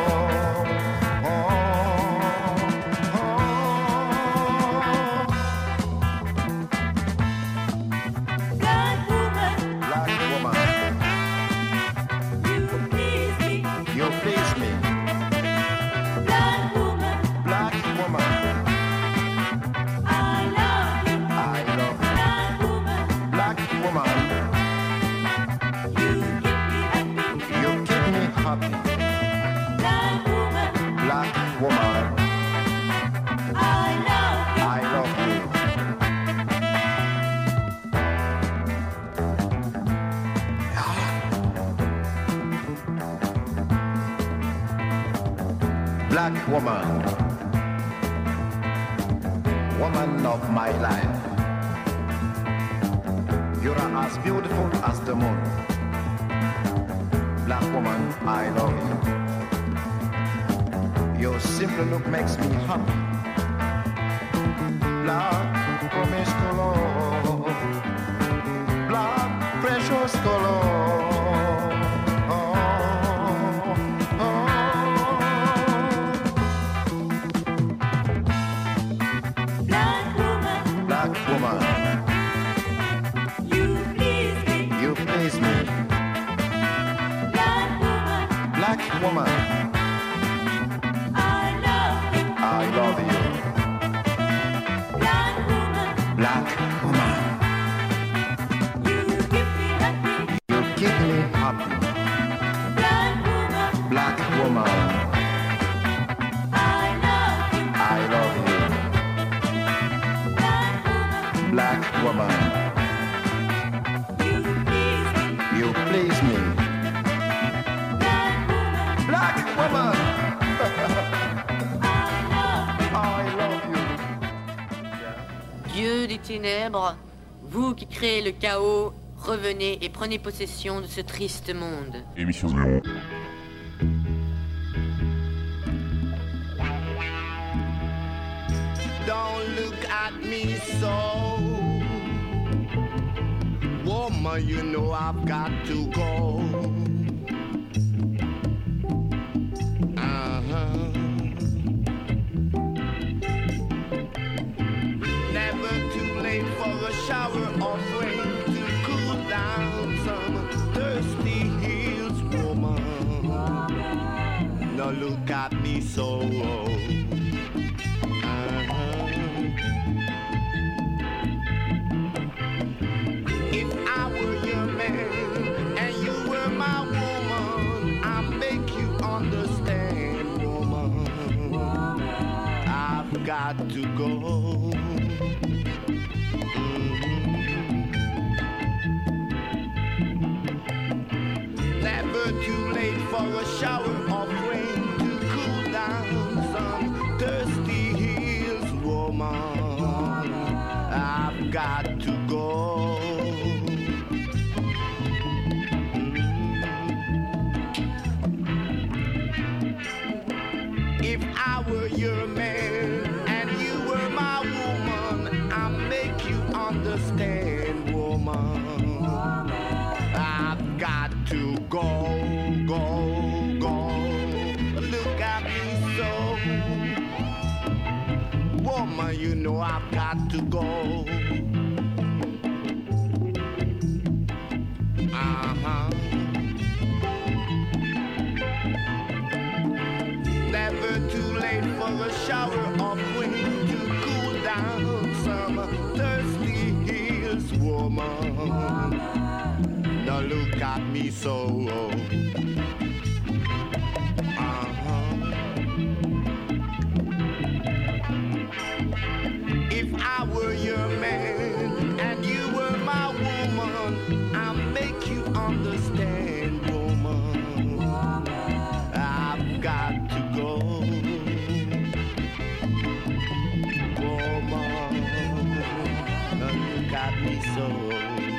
Black woman, woman of my life. You're as beautiful as the moon. Black woman, I love you. Your simple look makes me happy. Black promise color, black precious color. Woman, I love you. Black woman, you keep me happy. Black woman, I love you. Black woman, you please me. Woman. I love you. Dieu des ténèbres, vous qui créez le chaos, revenez et prenez possession de ce triste monde. Émission 0. Don't look at me so. Woman, you know I've got to go. Never too late for a shower of rain to cool down some thirsty heels, woman. Now look at me so. If I were your man, I've got to go. Never too late for a shower of rain to cool down some thirsty heels, woman. I've got to go. If I were your man and you were my woman, I'll make you understand, woman. I've got to go, go, go. Look at me so. Woman, you know I've got to go. Uh-huh. Never too late for a shower of wind to cool down some thirsty heels, woman. Now look at me so. If I were your man and you were my woman, I'll make you understand, woman. I've got to go, woman. Look at me so.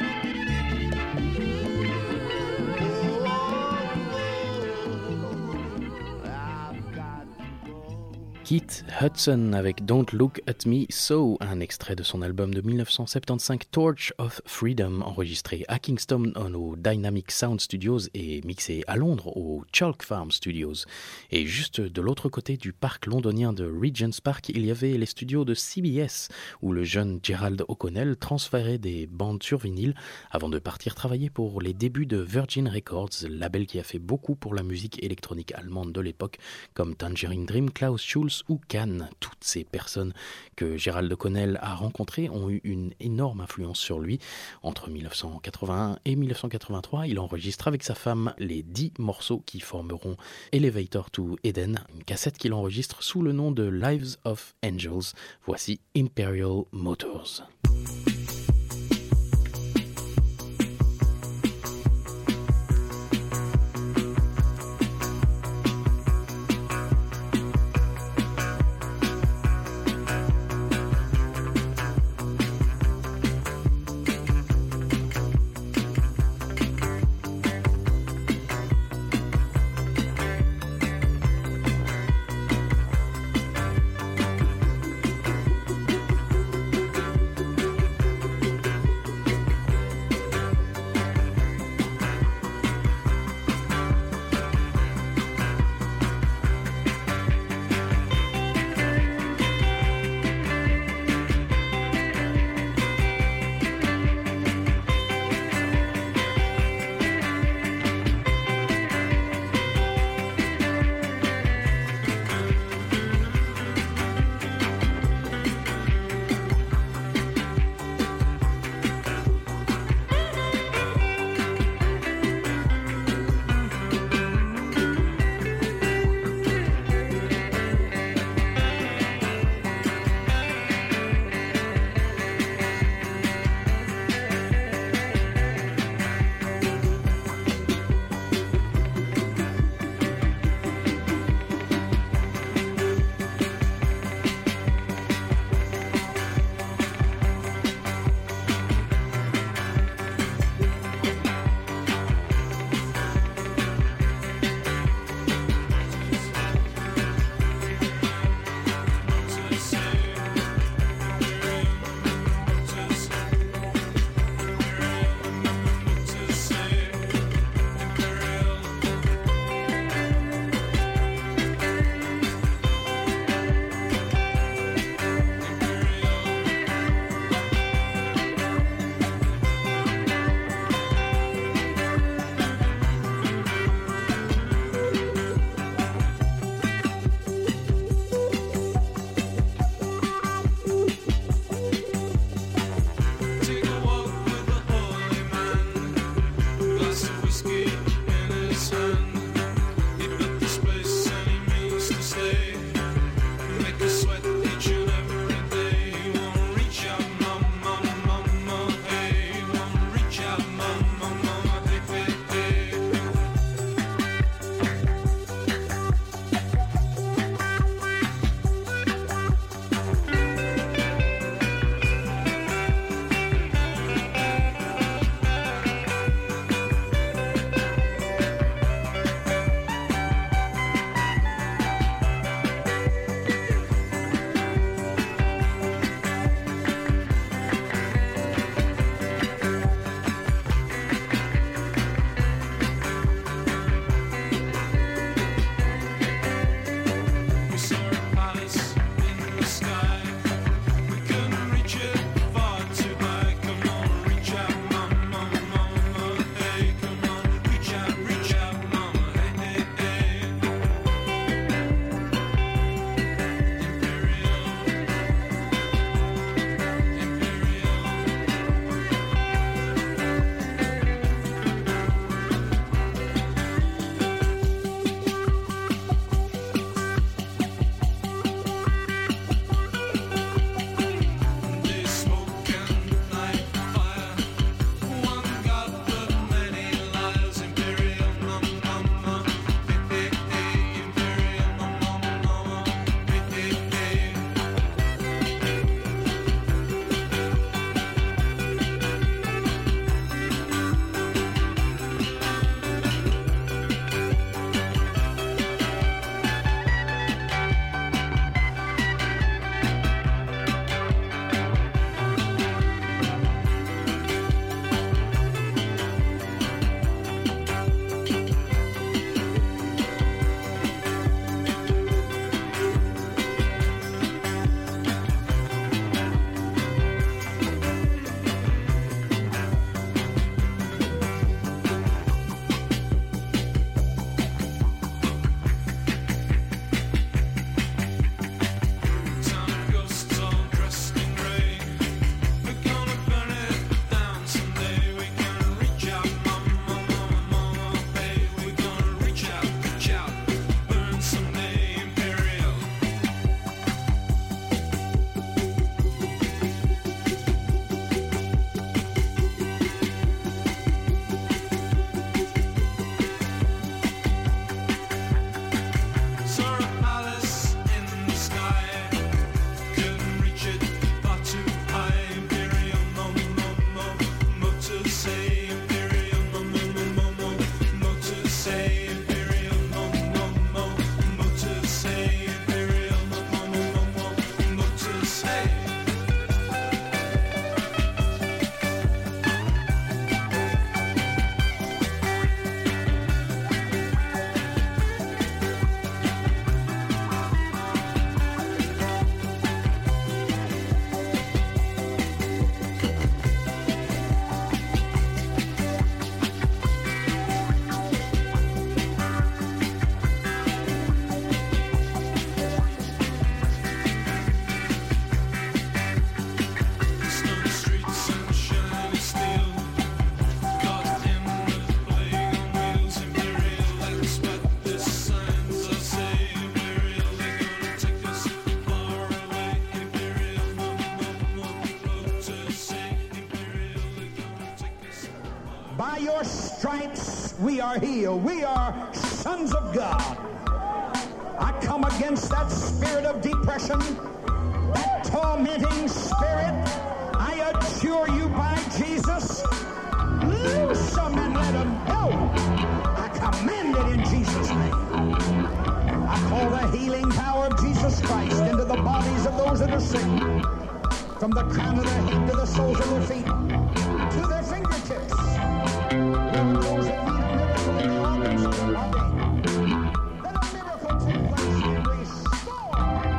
Keith Hudson avec Don't Look at Me So, un extrait de son album de 1975 Torch of Freedom, enregistré à Kingston au Dynamic Sound Studios et mixé à Londres au Chalk Farm Studios. Et juste de l'autre côté du parc londonien de Regent's Park, il y avait les studios de CBS où le jeune Gerald O'Connell transférait des bandes sur vinyle avant de partir travailler pour les débuts de Virgin Records, label qui a fait beaucoup pour la musique électronique allemande de l'époque, comme Tangerine Dream, Klaus Schulze ou Cannes. Toutes ces personnes que Gerald O'Connell a rencontrées ont eu une énorme influence sur lui. Entre 1981 et 1983, il enregistre avec sa femme les 10 morceaux qui formeront Elevator to Eden, une cassette qu'il enregistre sous le nom de Lives of Angels. Voici Imperial Motors. By your stripes we are healed. We are sons of God. I come against that spirit of depression, that tormenting spirit. I adjure you by Jesus, loose them and let them go. I command it in Jesus' name. I call the healing power of Jesus Christ into the bodies of those that are sick, from the crown of their head to the soles of their feet, to their fingertips. Those that need a miracle in their organs of their body, let a miracle take place and restore.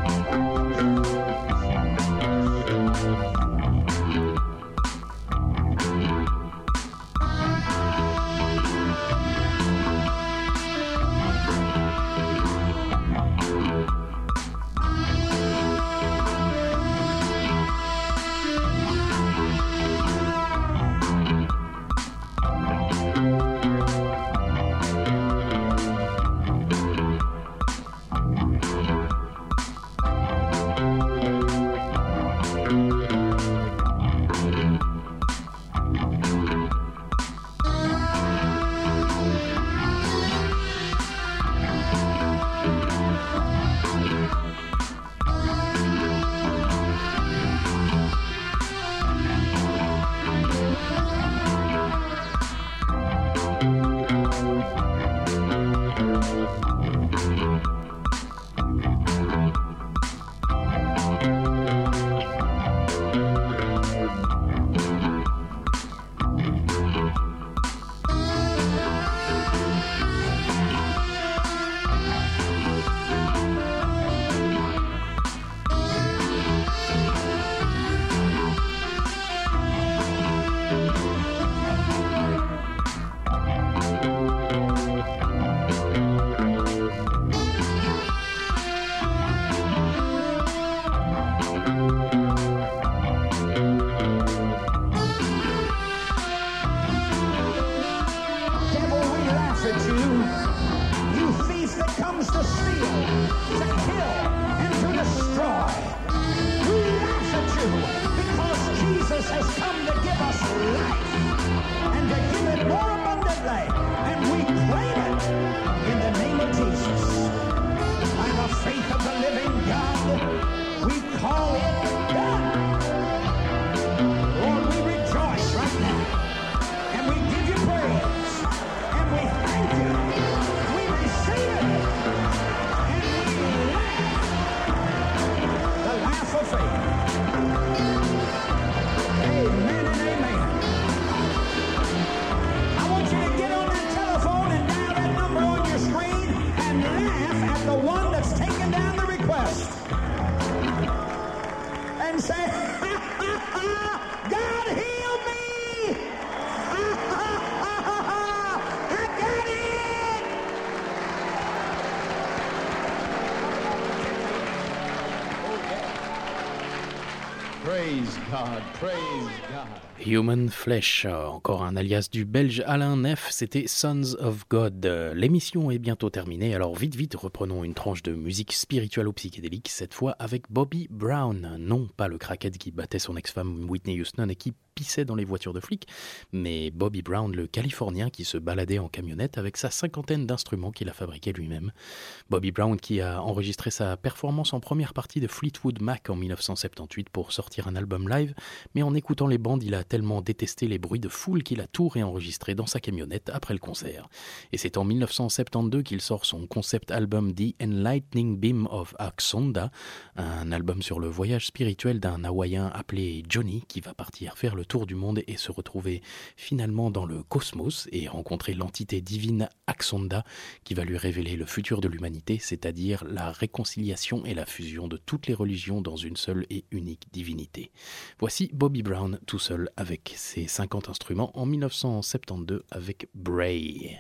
Praise God, praise God. Human Flesh, encore un alias du belge Alain Neff, c'était Sons of God. L'émission est bientôt terminée, alors vite, reprenons une tranche de musique spirituelle ou psychédélique, cette fois avec Bobby Brown. Non, pas le crackhead qui battait son ex-femme Whitney Houston et qui pissait dans les voitures de flics, mais Bobby Brown, le Californien qui se baladait en camionnette avec sa 50aine d'instruments qu'il a fabriqués lui-même. Bobby Brown qui a enregistré sa performance en première partie de Fleetwood Mac en 1978 pour sortir un album live, mais en écoutant les bandes, il a tellement détesté les bruits de foule qu'il a tout réenregistré dans sa camionnette après le concert. Et c'est en 1972 qu'il sort son concept album The Enlightening Beam of Aksonda, un album sur le voyage spirituel d'un Hawaïen appelé Johnny qui va partir faire le tour du monde et se retrouver finalement dans le cosmos et rencontrer l'entité divine Aksonda qui va lui révéler le futur de l'humanité, c'est-à-dire la réconciliation et la fusion de toutes les religions dans une seule et unique divinité. Voici Bobby Brown tout seul avec ses 50 instruments en 1972 avec Bray.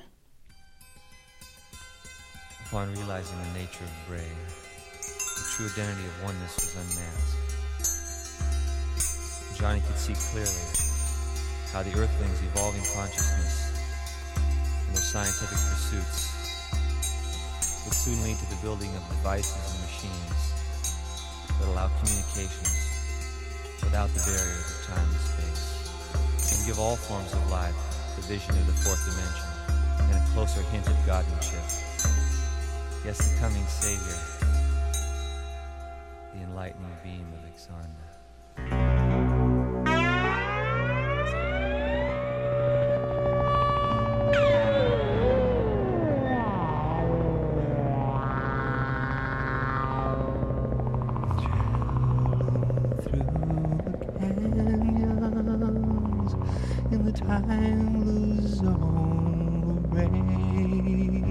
Upon realizing the nature of Bray, the true identity of oneness was unmasked. Johnny could see clearly how the Earthlings' evolving consciousness and their scientific pursuits would soon lead to the building of devices and machines that allow communications without the barriers of time and space, and give all forms of life the vision of the fourth dimension, and a closer hint of godmanship. Yes, the coming Savior, the enlightening beam of Ixanda. In the timeless zone of rain,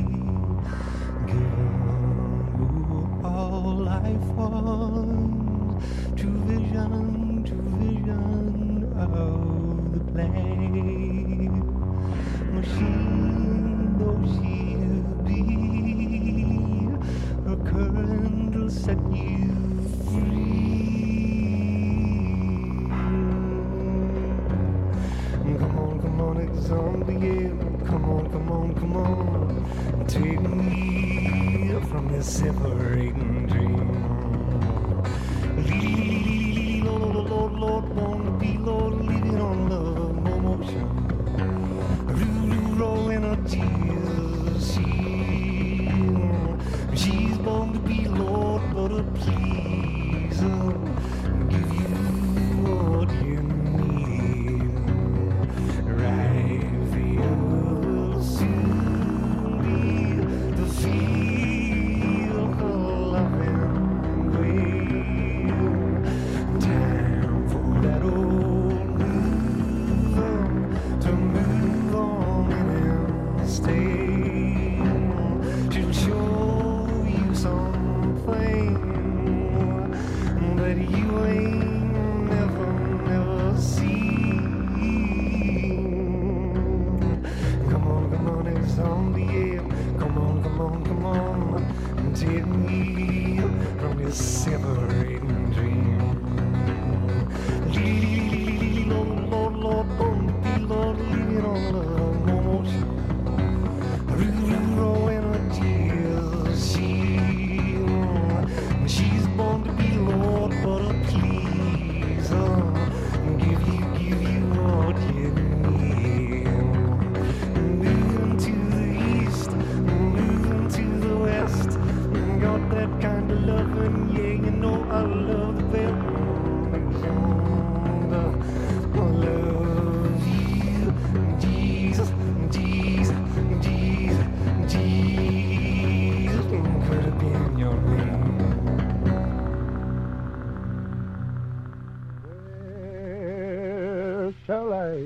given all life forms to vision of the plane. Machine though she'll be, her current will set you free. Come on, zombie, yeah. Come on, take me from this separating dream. Lord, want to be Lord, living on love, no motion. Roll energies, she's born to be Lord, but a pleaser, give you what you need. Right will soon be the field of loving green. Time for that old mover to move on and stay. She'll show you something that you ain't never seen. Come on, it's on the air. Come on, and take me from this separating dream. Lord, living on love, no motion. Raw energies, she's born to be Lord, but a pleaser. Give you what you need. Moving to the east, moving to the west. Got that kind of loving, yeah, you know I love the best. I love you, Jesus. Could have been your name. Where shall I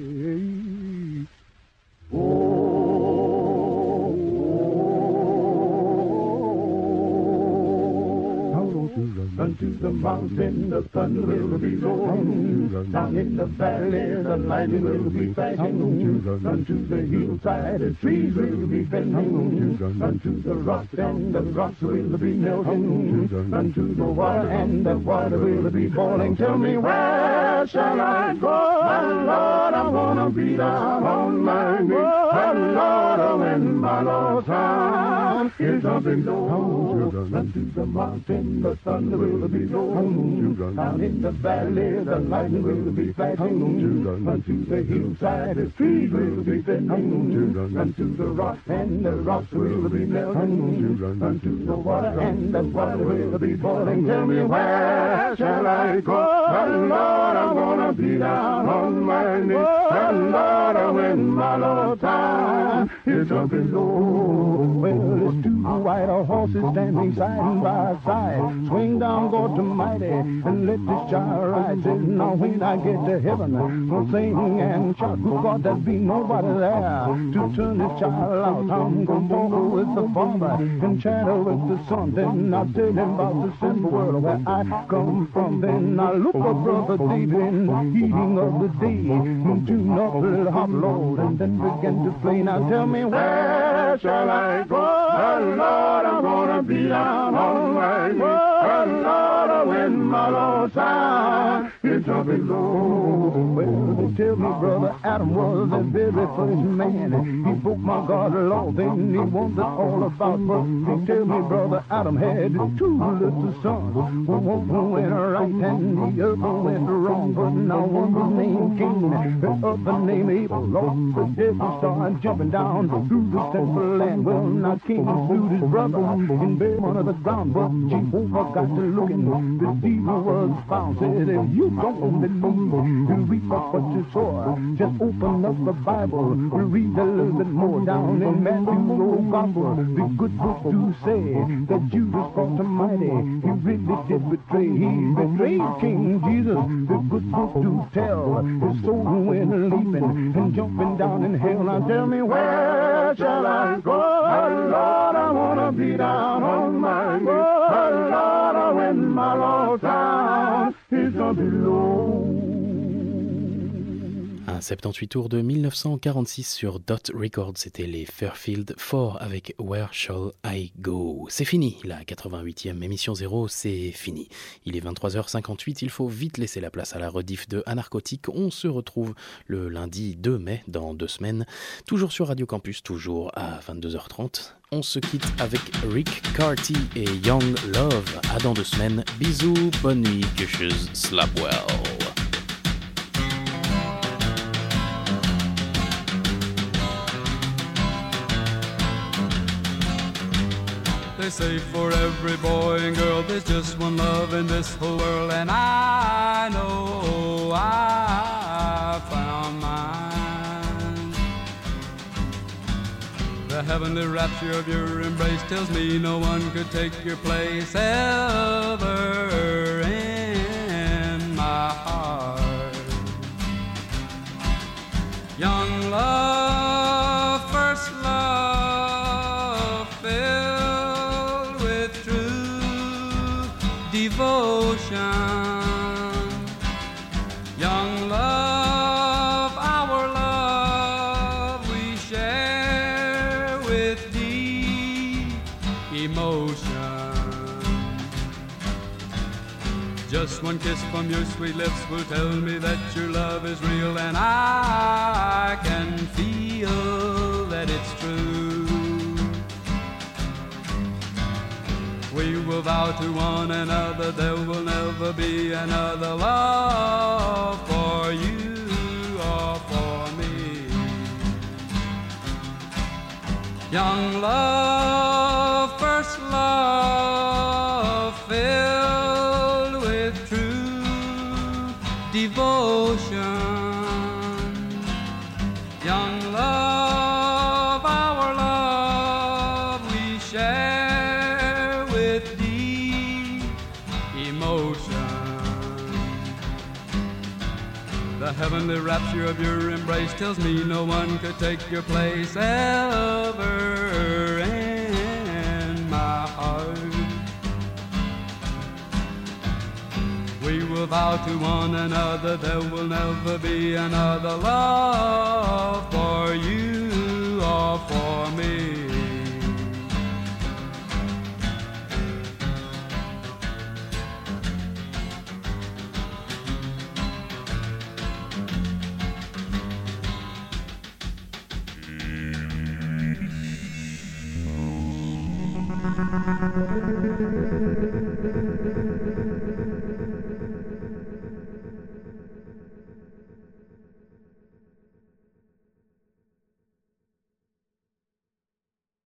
run to the mountain, the thunder will be rolling. Down in the valley, the lightning will be flashing. Run to the hillside, the trees will be bending. Run to the rock, and the rocks will be melting. Run to the water, and the water will be boiling. Tell me, where shall I go? My Lord, I wanna be down on my knees. My Lord, when my Lord's time is up in low. Run to the mountain, the thunder will be rolling. Down in the valley, the lightning will be flashing. Run to the hillside, the trees will be bending. Run to the rock, and the rocks will be melting. Run to the water, and the water will be boiling. Tell me, where shall I go? My Lord, I wanna be down on my knees. My Lord, when my Lord's time is up in low. Well, there's two white horses standing side by side. Swing down, go to mighty, and let this child ride. Says, now when I get to heaven, I'll sing and shout. God, there'll be nobody there to turn this child out. I'm gonna go with the Father and chatter with the Son. Then I'll tell him about the simple world where I come from. Then I'll look up Brother David, eating of the day, and tune up a little hot load, and then begin to play. Now tell me, where shall I go? My Lord, I'm gonna be down on my knees. My Lord, when my Lord lost sound is jumping low. Well, they tell me Brother Adam was the very first man. He broke my God's law, then he wanted all about. But they tell me Brother Adam had two little sons. One went right and the other went wrong. But now one was named Cain, the other named Abel. Lord, the devil started jumping down through the temple land. Well, now Cain slew his brother in bare under the ground. But Jehovah got to looking. The devil was found. Said, if you don't believe, you reap up what you sow. Just open up the Bible, read a little bit more down in Matthew's old gospel. The good book do say that Judas fought the mighty. He really did betray. He betrayed King Jesus. The good book do tell. His soul went leaping and jumping down in hell. Now tell me, where shall I go? Oh, Lord, I want to be down on my knees. Oh, Lord, when my lost sound is below. Un 78 tours de 1946 sur Dot Records, c'était les Fairfield 4 avec Where Shall I Go. C'est fini, la 88e émission 0, c'est fini. Il est 23h58, il faut vite laisser la place à la rediff de Anarchotique. On se retrouve le lundi 2 mai, dans 2 semaines, toujours sur Radio Campus, toujours à 22h30. On se quitte avec Rick Carty et Young Love. À dans 2 semaines, bisous, bonne nuit, Gushers, Slapwell. They say for every boy and girl there's just one love in this whole world, and I know I found mine. The heavenly rapture of your embrace tells me no one could take your place ever in my heart. Young love, first love, filled with true devotion. Young love, our love we share with deep emotion. Just one kiss from your sweet lips will tell me that your love is real, and I can feel that it's true. We will vow to one another there will never be another love for you or for me. Young love, first love, filled with true devotion. Young love, our love we share with deep emotion. The heavenly rapture of your embrace tells me no one could take your place ever in my heart. We will vow to one another there will never be another love for you or for me.